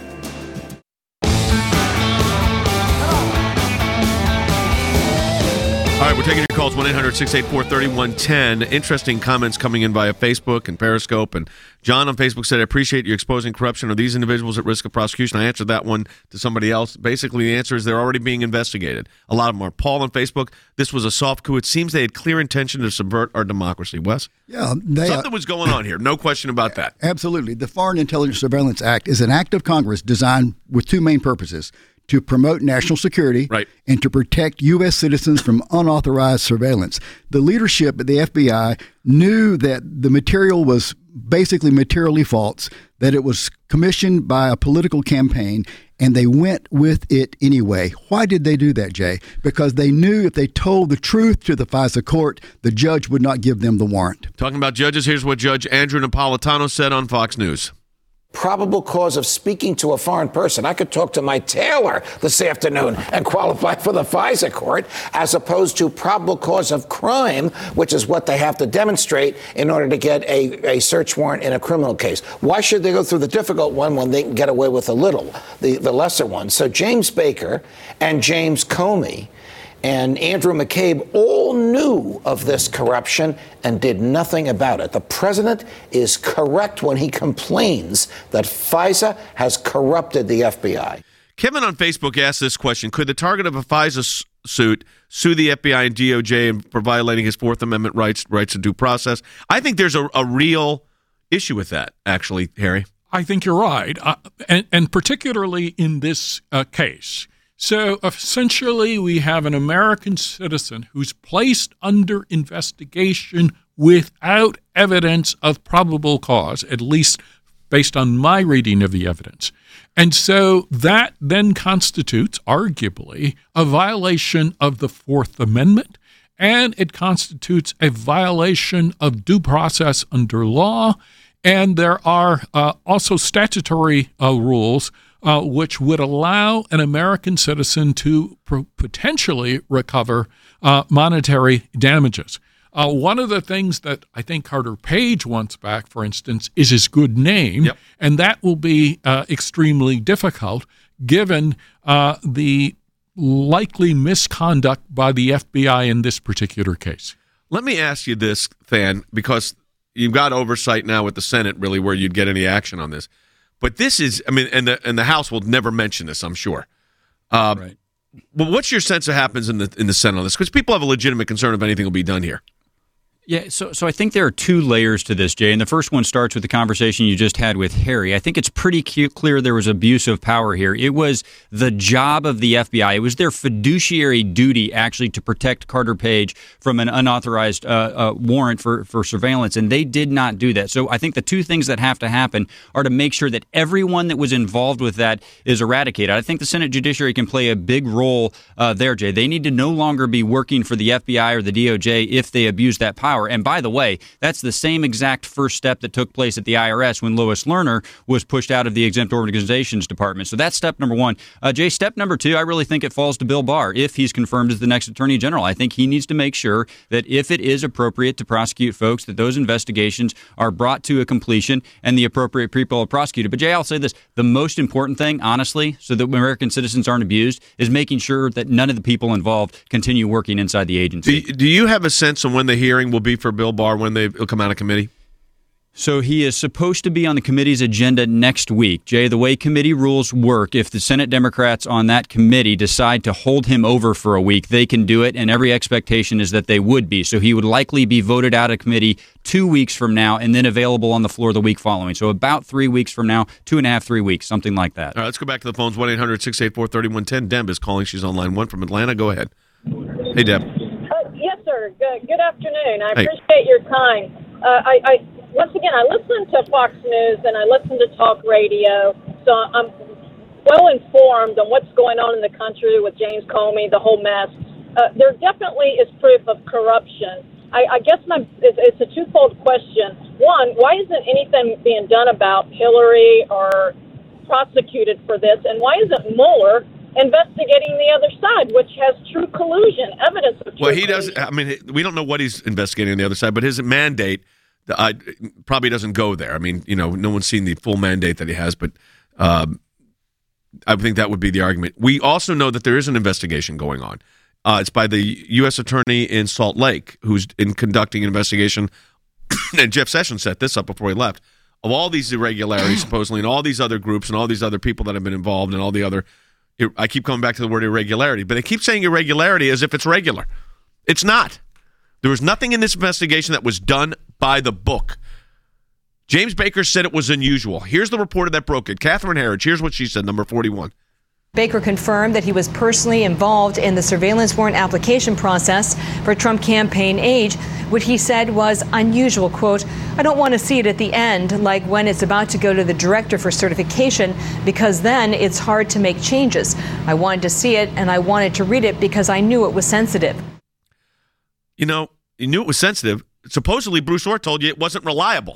Speaker 1: All right, we're taking your calls, one eight hundred six eight four three one one zero. Interesting comments coming in via Facebook and Periscope. And John on Facebook said, I appreciate you exposing corruption. Are these individuals at risk of prosecution? I answered that one to somebody else. Basically, the answer is they're already being investigated. A lot of them are. Paul on Facebook, this was a soft coup. It seems they had clear intention to subvert our democracy. Wes?
Speaker 4: Yeah, they,
Speaker 1: Something was going on here. No question about that.
Speaker 4: Absolutely. The Foreign Intelligence Surveillance Act is an act of Congress designed with two main purposes: to promote national security,
Speaker 1: right,
Speaker 4: and to protect U S citizens from unauthorized surveillance. The leadership at the F B I knew that the material was basically materially false, that it was commissioned by a political campaign, and they went with it anyway. Why did they do that, Jay? Because they knew if they told the truth to the FISA court, the judge would not give them the warrant.
Speaker 1: Talking about judges, here's what Judge Andrew Napolitano said on Fox News.
Speaker 10: Probable cause of speaking to a foreign person. I could talk to my tailor this afternoon and qualify for the FISA court, as opposed to probable cause of crime, which is what they have to demonstrate in order to get a, a search warrant in a criminal case. Why should they go through the difficult one when they can get away with a little, the, the lesser one? So James Baker and James Comey and Andrew McCabe all knew of this corruption and did nothing about it. The president is correct when he complains that FISA has corrupted the F B I.
Speaker 1: Kevin on Facebook asked this question. Could the target of a FISA suit sue the F B I and D O J for violating his Fourth Amendment rights, rights to due process? I think there's a, a real issue with that, actually, Harry.
Speaker 3: I think you're right, uh, and, and particularly in this uh, case. So essentially, we have an American citizen who's placed under investigation without evidence of probable cause, at least based on my reading of the evidence. And so that then constitutes, arguably, a violation of the Fourth Amendment, and it constitutes a violation of due process under law. And there are uh, also statutory uh, rules Uh, which would allow an American citizen to pro- potentially recover uh, monetary damages. Uh, one of the things that I think Carter Page wants back, for instance, is his good name,
Speaker 1: yep.
Speaker 3: and that will be uh, extremely difficult given uh, the likely misconduct by the F B I in this particular case.
Speaker 1: Let me ask you this, Than, because you've got oversight now with the Senate, really, where you'd get any action on this. But this is, I mean, and the and the House will never mention this, I'm sure. Uh,
Speaker 3: right.
Speaker 1: But what's your sense of happens in the in the Senate on this? Because people have a legitimate concern if anything will be done here.
Speaker 5: Yeah, so so I think there are two layers to this, Jay, and the first one starts with the conversation you just had with Harry. I think it's pretty clear there was abuse of power here. It was the job of the F B I. It was their fiduciary duty, actually, to protect Carter Page from an unauthorized uh, uh, warrant for, for surveillance, and they did not do that. So I think the two things that have to happen are to make sure that everyone that was involved with that is eradicated. I think the Senate Judiciary can play a big role uh, there, Jay. They need to no longer be working for the F B I or the D O J if they abuse that power. And by the way, that's the same exact first step that took place at the I R S when Lois Lerner was pushed out of the Exempt Organizations Department. So that's step number one. Uh, Jay, step number two, I really think it falls to Bill Barr if he's confirmed as the next Attorney General. I think he needs to make sure that if it is appropriate to prosecute folks, that those investigations are brought to a completion and the appropriate people are prosecuted. But Jay, I'll say this, the most important thing, honestly, so that American citizens aren't abused, is making sure that none of the people involved continue working inside the agency.
Speaker 1: Do, do you have a sense on when the hearing will be for Bill Barr, when they will come out of committee?
Speaker 5: So he is supposed to be on the committee's agenda next week. Jay, the way committee rules work, if the Senate Democrats on that committee decide to hold him over for a week, they can do it, and every expectation is that they would be. So he would likely be voted out of committee two weeks from now and then available on the floor the week following. So about three weeks from now, two and a half, three weeks, something like that.
Speaker 1: All right, let's go back to the phones. one eight hundred six eight four three one one zero. Deb is calling. She's on line one from Atlanta. Go ahead. Hey, Deb.
Speaker 11: Uh, yes, sir. Good, good afternoon. I
Speaker 1: Hey.
Speaker 11: appreciate your time. Uh, I, I once again, I listen to Fox News and I listen to talk radio, so I'm well informed on what's going on in the country with James Comey, the whole mess. Uh, there definitely is proof of corruption. I, I guess my it's, it's a twofold question. One, why isn't anything being done about Hillary or prosecuted for this, and why isn't Mueller investigating the other side, which has true collusion, evidence of true
Speaker 1: Well, he
Speaker 11: collusion?
Speaker 1: does. I mean, we don't know what he's investigating on the other side, but his mandate uh, probably doesn't go there. I mean, you know, no one's seen the full mandate that he has, but um, I think that would be the argument. We also know that there is an investigation going on. Uh, it's by the U S attorney in Salt Lake, who's in conducting an investigation, and Jeff Sessions set this up before he left, of all these irregularities, supposedly, and all these other groups and all these other people that have been involved and all the other – I keep coming back to the word irregularity, but they keep saying irregularity as if it's regular. It's not. There was nothing in this investigation that was done by the book. James Baker said it was unusual. Here's the reporter that broke it. Catherine Herridge. Here's what she said, number forty-one.
Speaker 12: Baker confirmed that he was personally involved in the surveillance warrant application process for Trump campaign aid, what he said was unusual. Quote, I don't want to see it at the end, like when it's about to go to the director for certification, because then it's hard to make changes. I wanted to see it, and I wanted to read it because I knew it was sensitive.
Speaker 1: You know, you knew it was sensitive. Supposedly, Bruce Orr told you it wasn't reliable.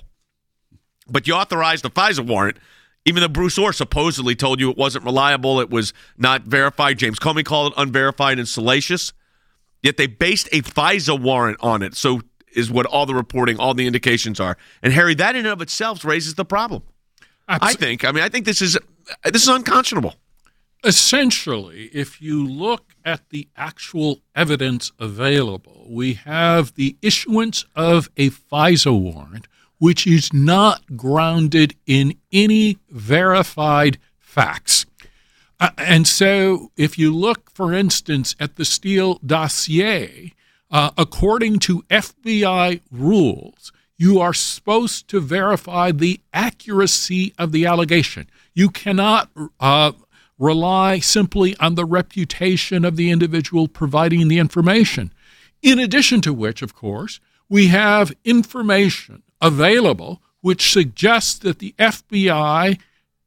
Speaker 1: But you authorized the FISA warrant, even though Bruce Orr supposedly told you it wasn't reliable, it was not verified. James Comey called it unverified and salacious. Yet they based a FISA warrant on it. So is what all the reporting, all the indications are. And Harry, that in and of itself raises the problem. Absolutely. I think. I mean, I think this is this is unconscionable.
Speaker 3: Essentially, if you look at the actual evidence available, we have the issuance of a FISA warrant, which is not grounded in any verified facts. Uh, and so if you look, for instance, at the Steele dossier, uh, according to F B I rules, you are supposed to verify the accuracy of the allegation. You cannot uh, rely simply on the reputation of the individual providing the information. In addition to which, of course, we have information available which suggests that the F B I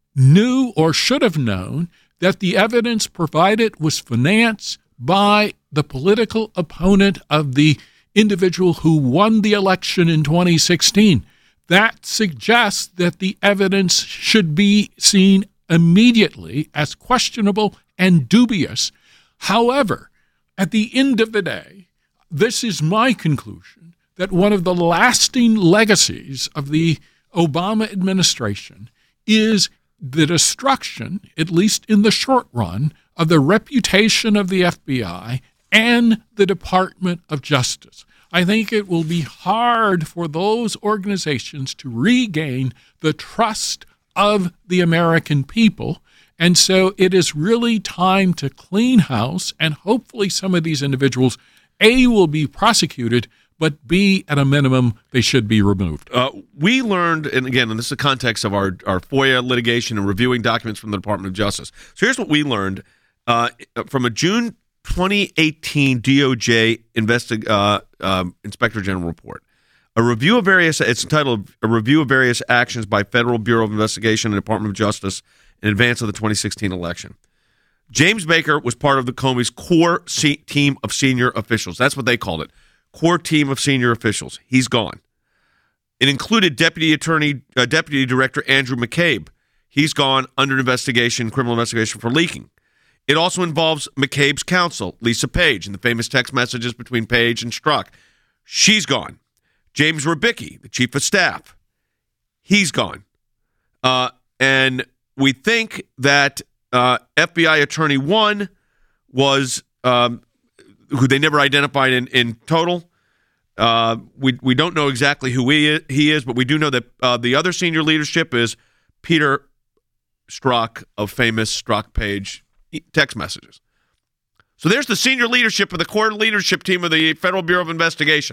Speaker 3: knew or should have known that the evidence provided was financed by the political opponent of the individual who won the election in twenty sixteen. That suggests that the evidence should be seen immediately as questionable and dubious. However, at the end of the day, this is my conclusion, that one of the lasting legacies of the Obama administration is the destruction, at least in the short run, of the reputation of the F B I and the Department of Justice. I think it will be hard for those organizations to regain the trust of the American people. And so it is really time to clean house, and hopefully some of these individuals, A, will be prosecuted, but B, at a minimum, they should be removed.
Speaker 1: Uh, we learned, and again, and this is the context of our, our FOIA litigation and reviewing documents from the Department of Justice. So here's what we learned uh, from a June twenty eighteen D O J investi- uh, uh, Inspector General report. A review of various, it's entitled A Review of Various Actions by Federal Bureau of Investigation and Department of Justice in advance of the twenty sixteen election. James Baker was part of the Comey's core se- team of senior officials. That's what they called it. Core team of senior officials. He's gone. It included Deputy Attorney, uh, Deputy Director Andrew McCabe. He's gone under investigation, criminal investigation for leaking. It also involves McCabe's counsel, Lisa Page, and the famous text messages between Page and Strzok. She's gone. James Rybicki, the chief of staff, he's gone. Uh, and we think that uh, F B I Attorney one was, um, who they never identified in, in total. Uh, we we don't know exactly who he is, he is, but we do know that uh, the other senior leadership is Peter Strzok of famous Strzok-Page text messages. So there's the senior leadership of the core leadership team of the Federal Bureau of Investigation.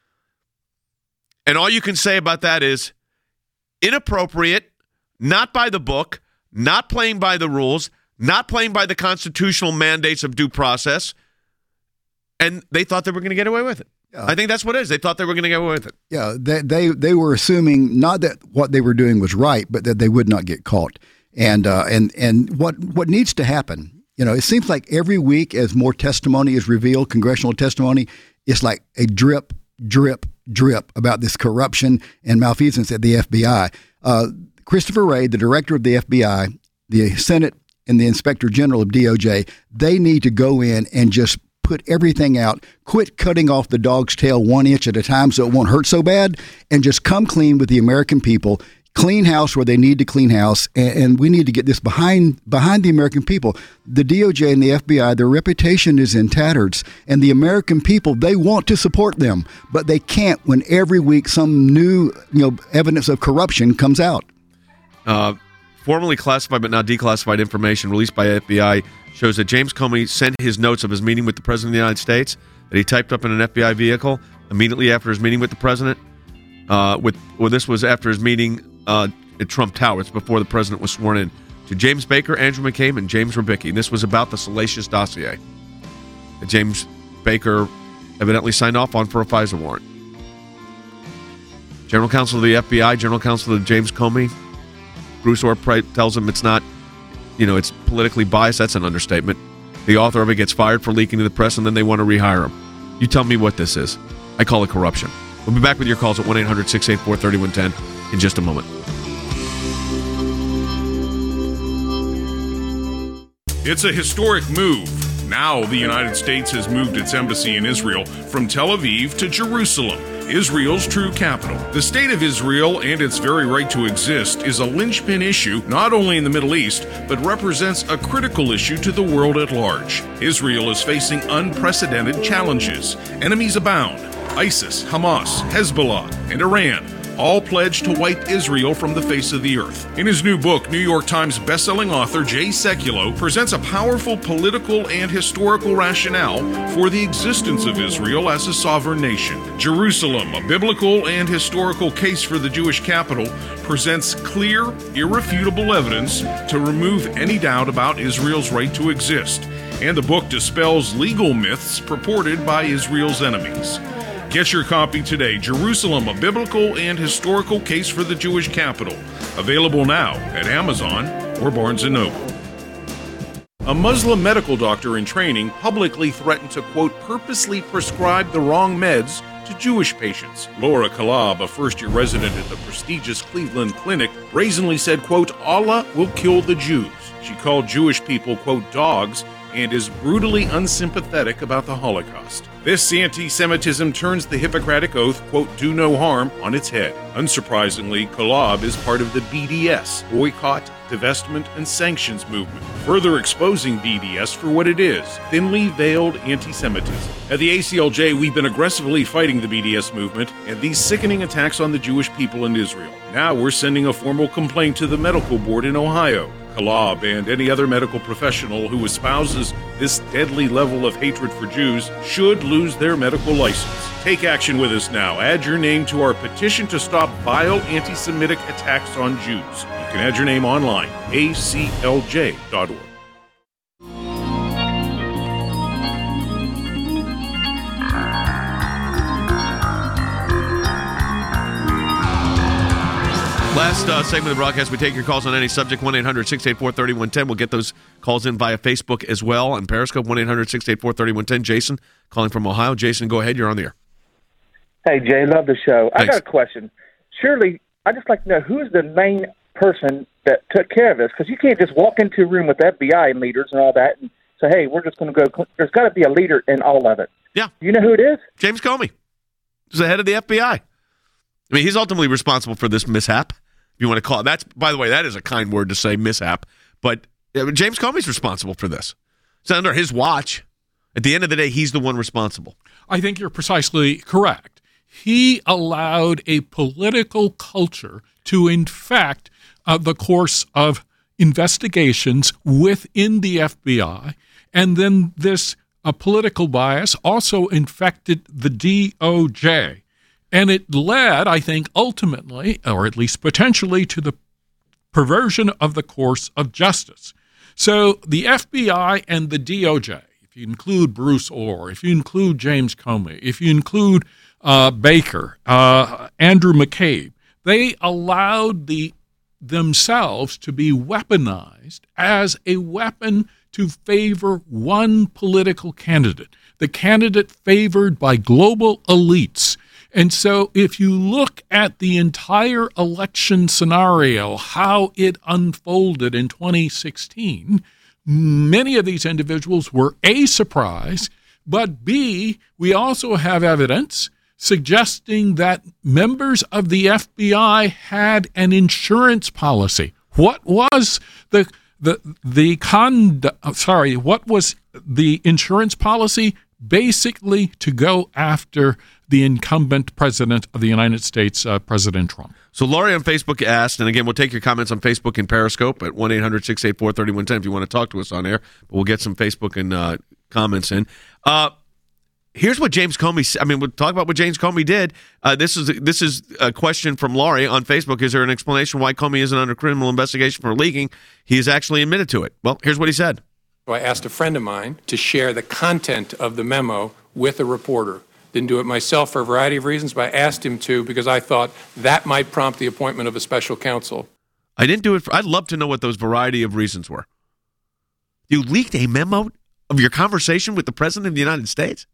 Speaker 1: And all you can say about that is inappropriate, not by the book, not playing by the rules, not playing by the constitutional mandates of due process, and they thought they were going to get away with it. Yeah. I think that's what it is. They thought they were going to get away with it.
Speaker 4: Yeah, they, they they were assuming not that what they were doing was right, but that they would not get caught. And uh, and and what what needs to happen, you know, it seems like every week as more testimony is revealed, congressional testimony, it's like a drip, drip, drip about this corruption and malfeasance at the F B I. Uh, Christopher Wray, the director of the F B I, the Senate, and the Inspector General of D O J, they need to go in and just put everything out, quit cutting off the dog's tail one inch at a time so it won't hurt so bad, and just come clean with the American people. Clean house where they need to clean house, and, and we need to get this behind behind the American people. The D O J and the F B I, their reputation is in tatters, and the American people, they want to support them, but they can't when every week some new, you know, evidence of corruption comes out.
Speaker 1: Uh, formerly classified but now declassified information released by F B I shows that James Comey sent his notes of his meeting with the President of the United States that he typed up in an F B I vehicle immediately after his meeting with the President. Uh, with well, this was after his meeting uh, at Trump Tower. It's before the President was sworn in. To James Baker, Andrew McCabe, and James Rybicki. And this was about the salacious dossier that James Baker evidently signed off on for a FISA warrant. General Counsel of the F B I, General Counsel of James Comey, Bruce Orr tells him it's not, you know, it's politically biased. That's an understatement. The author of it gets fired for leaking to the press, and then they want to rehire him. You tell me what this is. I call it corruption. We'll be back with your calls at one eight hundred six eight four three one one zero in just a moment.
Speaker 6: It's a historic move. Now the United States has moved its embassy in Israel from Tel Aviv to Jerusalem, Israel's true capital. The state of Israel and its very right to exist is a linchpin issue not only in the Middle East, but represents a critical issue to the world at large. Israel is facing unprecedented challenges. Enemies abound. ISIS, Hamas, Hezbollah, and Iran all pledged to wipe Israel from the face of the earth. In his new book, New York Times bestselling author Jay Sekulow presents a powerful political and historical rationale for the existence of Israel as a sovereign nation. Jerusalem, a biblical and historical case for the Jewish capital, presents clear, irrefutable evidence to remove any doubt about Israel's right to exist. And the book dispels legal myths purported by Israel's enemies. Get your copy today, Jerusalem, a biblical and historical case for the Jewish capital. Available now at Amazon or Barnes and Noble. A Muslim medical doctor in training publicly threatened to, quote, purposely prescribe the wrong meds to Jewish patients. Laura Kalab, a first-year resident at the prestigious Cleveland Clinic, brazenly said, quote, Allah will kill the Jews. She called Jewish people, quote, dogs, and is brutally unsympathetic about the Holocaust. This anti-Semitism turns the Hippocratic Oath, quote, do no harm, on its head. Unsurprisingly, Kalab is part of the B D S, Boycott, Divestment, and Sanctions movement, further exposing B D S for what it is, thinly veiled anti-Semitism. At the A C L J, we've been aggressively fighting the B D S movement and these sickening attacks on the Jewish people in Israel. Now we're sending a formal complaint to the medical board in Ohio. Kalab and any other medical professional who espouses this deadly level of hatred for Jews should lose their medical license. Take action with us now. Add your name to our petition to stop vile anti-Semitic attacks on Jews. You can add your name online, A C L J dot org.
Speaker 1: Last uh, segment of the broadcast, we take your calls on any subject, one eight hundred six eight four three one one zero. We'll get those calls in via Facebook as well on Periscope, one eight hundred six eight four three one one zero. Jason, calling from Ohio. Jason, go ahead. You're on the air.
Speaker 13: Hey, Jay, love the show.
Speaker 1: Thanks.
Speaker 13: I got a question. Surely, I'd just like to know who's the main person that took care of this, because you can't just walk into a room with F B I leaders and all that and say, hey, we're just going to go. There's got to be a leader in all of it.
Speaker 1: Yeah.
Speaker 13: Do you know who it is?
Speaker 1: James Comey. He's the head of the F B I. I mean, he's ultimately responsible for this mishap. If you want to call it. That's, by the way, that is a kind word to say, mishap. But uh, James Comey's responsible for this. It's under his watch. At the end of the day, he's the one responsible.
Speaker 3: I think you're precisely correct. He allowed a political culture to infect uh, the course of investigations within the F B I, and then this uh, political bias also infected the D O J. And it led, I think, ultimately, or at least potentially, to the perversion of the course of justice. So the F B I and the D O J, if you include Bruce Ohr, if you include James Comey, if you include uh, Baker, uh, Andrew McCabe, they allowed the themselves to be weaponized as a weapon to favor one political candidate, the candidate favored by global elites. And so if you look at the entire election scenario, how it unfolded in twenty sixteen, many of these individuals were A, surprised, but B, we also have evidence suggesting that members of the F B I had an insurance policy. What was the the the con sorry, what was the insurance policy? Basically to go after the incumbent president of the United States, uh, President Trump.
Speaker 1: So Laurie on Facebook asked, and again, we'll take your comments on Facebook and Periscope at one eight hundred six eight four three one one zero if you want to talk to us on air, but we'll get some Facebook and uh, comments in. Uh, here's what James Comey, I mean, we'll talk about what James Comey did. Uh, this is this is a question from Laurie on Facebook. Is there an explanation why Comey isn't under criminal investigation for leaking? He has actually admitted to it. Well, here's what he said.
Speaker 14: I asked a friend of mine to share the content of the memo with a reporter. Didn't do it myself for a variety of reasons, but I asked him to because I thought that might prompt the appointment of a special counsel.
Speaker 1: I didn't do it. For, I'd love to know what those variety of reasons were. You leaked a memo of your conversation with the President of the United States?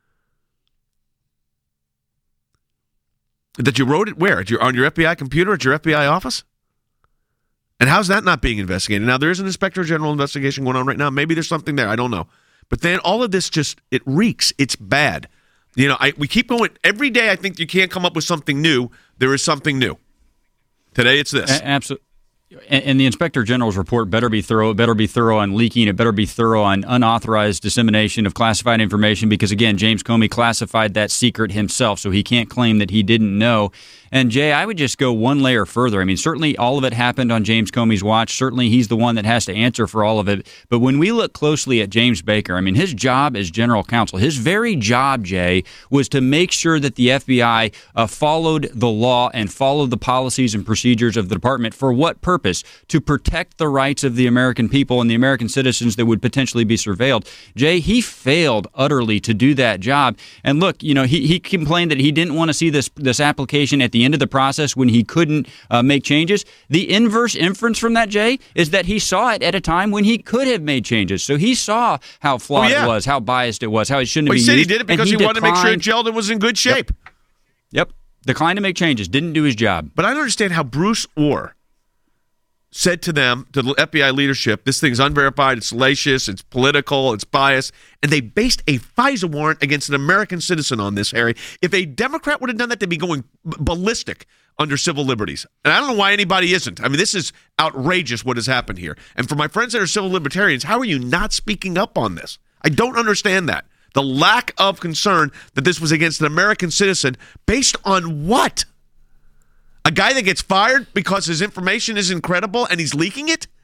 Speaker 1: That you wrote it where? At your, on your F B I computer at your F B I office? And how's that not being investigated? Now, there is an Inspector General investigation going on right now. Maybe there's something there. I don't know. But then all of this just, it reeks. It's bad. You know, I, we keep going. Every day I think you can't come up with something new. There is something new. Today it's this.
Speaker 5: A- absolutely. And, and the Inspector General's report better be thorough. It better be thorough on leaking. It better be thorough on unauthorized dissemination of classified information because, again, James Comey classified that secret himself, so he can't claim that he didn't know. And, Jay, I would just go one layer further. I mean, certainly all of it happened on James Comey's watch. Certainly he's the one that has to answer for all of it. But when we look closely at James Baker, I mean, his job as general counsel, his very job, Jay, was to make sure that the F B I uh, followed the law and followed the policies and procedures of the department. For what purpose? To protect the rights of the American people and the American citizens that would potentially be surveilled. Jay, he failed utterly to do that job. And look, you know, he, he complained that he didn't want to see this, this application at the end of the process when he couldn't uh, make changes. The inverse inference from that, Jay, is that he saw it at a time when he could have made changes. So he saw how flawed oh, yeah. it was, how biased it was, how it shouldn't
Speaker 1: well,
Speaker 5: have
Speaker 1: been
Speaker 5: used.
Speaker 1: He said he did it because he, he wanted to make sure it gelled and was in good shape.
Speaker 5: Yep. yep. Declined to make changes. Didn't do his job.
Speaker 1: But I don't understand how Bruce Ohr said to them, to the F B I leadership, this thing's unverified, it's salacious, it's political, it's biased, and they based a FISA warrant against an American citizen on this, Harry. If a Democrat would have done that, they'd be going b- ballistic under civil liberties. And I don't know why anybody isn't. I mean, this is outrageous what has happened here. And for my friends that are civil libertarians, how are you not speaking up on this? I don't understand that. The lack of concern that this was against an American citizen based on what? A guy that gets fired because his information is incredible and he's leaking it?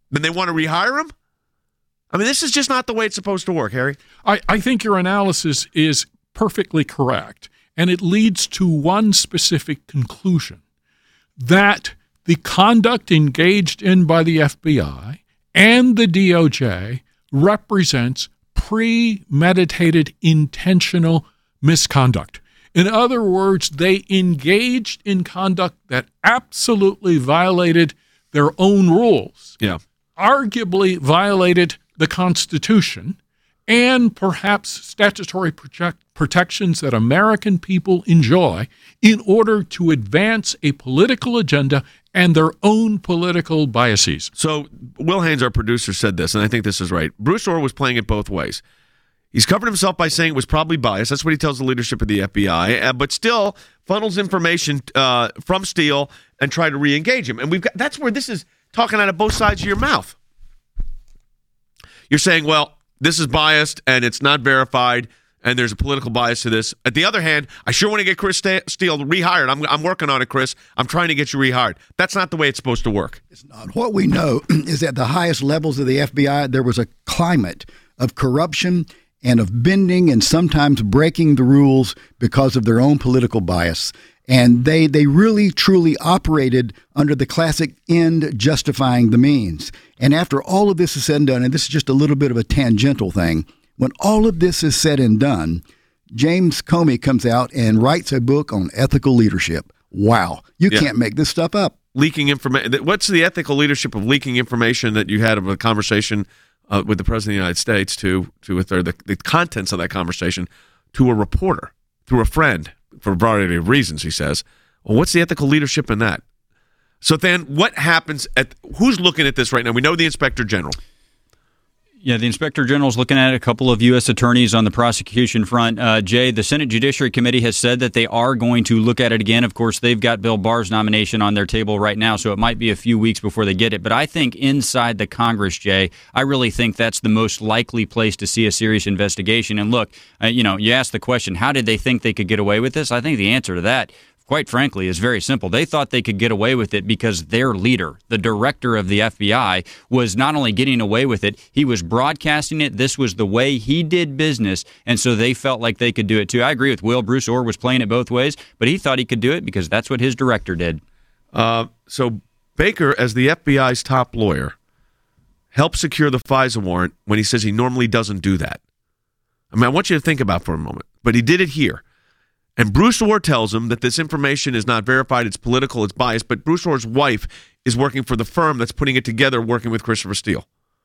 Speaker 1: Then they want to rehire him? I mean, this is just not the way it's supposed to work, Harry.
Speaker 3: I, I think your analysis is perfectly correct, and it leads to one specific conclusion, that the conduct engaged in by the F B I and the D O J represents premeditated, intentional misconduct. In other words, they engaged in conduct that absolutely violated their own rules,
Speaker 1: yeah,
Speaker 3: arguably violated the Constitution, and perhaps statutory project- protections that American people enjoy in order to advance a political agenda and their own political biases.
Speaker 1: So Will Haynes, our producer, said this, and I think this is right. Bruce Ohr was playing it both ways. He's covered himself by saying it was probably biased. That's what he tells the leadership of the F B I, uh, but still funnels information uh, from Steele and try to re-engage him. And we've got that's where this is talking out of both sides of your mouth. You're saying, well, this is biased and it's not verified, and there's a political bias to this. At the other hand, I sure want to get Chris Steele rehired. I'm, I'm working on it, Chris. I'm trying to get you rehired. That's not the way it's supposed to work.
Speaker 4: It's not. What we know is at the highest levels of the F B I, there was a climate of corruption and of bending and sometimes breaking the rules because of their own political bias. And they they really, truly operated under the classic end justifying the means. And after all of this is said and done, and this is just a little bit of a tangential thing, when all of this is said and done, James Comey comes out and writes a book on ethical leadership. Wow. You yeah. can't make this stuff up.
Speaker 1: Leaking information. What's the ethical leadership of leaking information that you had of a conversation uh, with the President of the United States to, to or the, the contents of that conversation to a reporter, through a friend, for a variety of reasons, he says. Well, what's the ethical leadership in that? So then what happens at – who's looking at this right now? We know the Inspector General.
Speaker 5: Yeah, the Inspector General is looking at a couple of U S attorneys on the prosecution front. Uh, Jay, the Senate Judiciary Committee has said that they are going to look at it again. Of course, they've got Bill Barr's nomination on their table right now, so it might be a few weeks before they get it. But I think inside the Congress, Jay, I really think that's the most likely place to see a serious investigation. And look, uh, you know, you asked the question, how did they think they could get away with this? I think the answer to that, quite frankly, is very simple. They thought they could get away with it because their leader, the director of the F B I, was not only getting away with it, he was broadcasting it. This was the way he did business, and so they felt like they could do it too. I agree with Will. Bruce Ohr was playing it both ways, but he thought he could do it because that's what his director did.
Speaker 1: Uh, so Baker, as the F B I's top lawyer, helped secure the FISA warrant when he says he normally doesn't do that. I mean, I want you to think about it for a moment, but he did it here. And Bruce Ohr tells him that this information is not verified, it's political, it's biased, but Bruce Ohr's wife is working for the firm that's putting it together, working with Christopher Steele.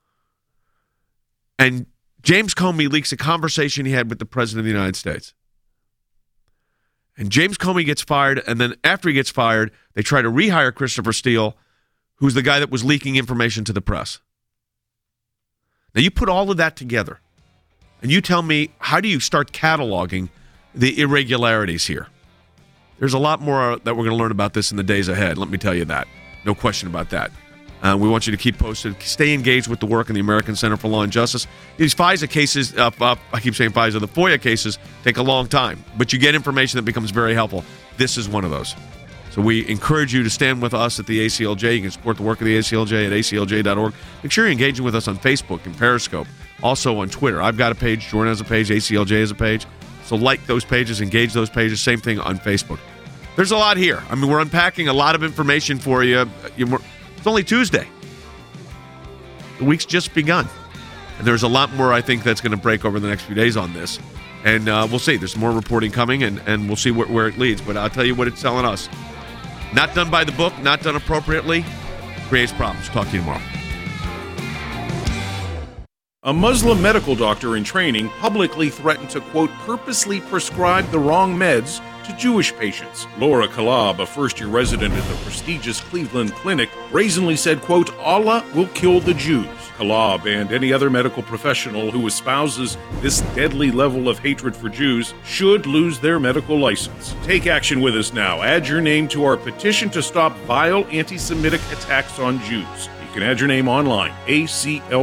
Speaker 1: And James Comey leaks a conversation he had with the President of the United States. And James Comey gets fired, and then after he gets fired, they try to rehire Christopher Steele, who's the guy that was leaking information to the press. Now, you put all of that together, and you tell me, how do you start cataloging the irregularities here? There's a lot more that we're going to learn about this in the days ahead. Let me tell you that. No question about that. Uh, we want you to keep posted. Stay engaged with the work in the American Center for Law and Justice. These FISA cases, uh, uh, I keep saying FISA, the FOIA cases take a long time, but you get information that becomes very helpful. This is one of those. So we encourage you to stand with us at the A C L J. You can support the work of the A C L J at A C L J dot org. Make sure you're engaging with us on Facebook and Periscope. Also on Twitter. I've got a page. Jordan has a page. A C L J has a page. So like those pages, engage those pages. Same thing on Facebook. There's a lot here. I mean, we're unpacking a lot of information for you. It's only Tuesday. The week's just begun. And there's a lot more, I think, that's going to break over the next few days on this. And uh, we'll see. There's more reporting coming, and, and we'll see where, where it leads. But I'll tell you what it's telling us. Not done by the book, not done appropriately, creates problems. Talk to you tomorrow.
Speaker 6: A Muslim medical doctor in training publicly threatened to, quote, purposely prescribe the wrong meds to Jewish patients. Laura Kalab, a first-year resident at the prestigious Cleveland Clinic, brazenly said, quote, Allah will kill the Jews. Kalab and any other medical professional who espouses this deadly level of hatred for Jews should lose their medical license. Take action with us now. Add your name to our petition to stop vile anti-Semitic attacks on Jews. You can add your name online, A C L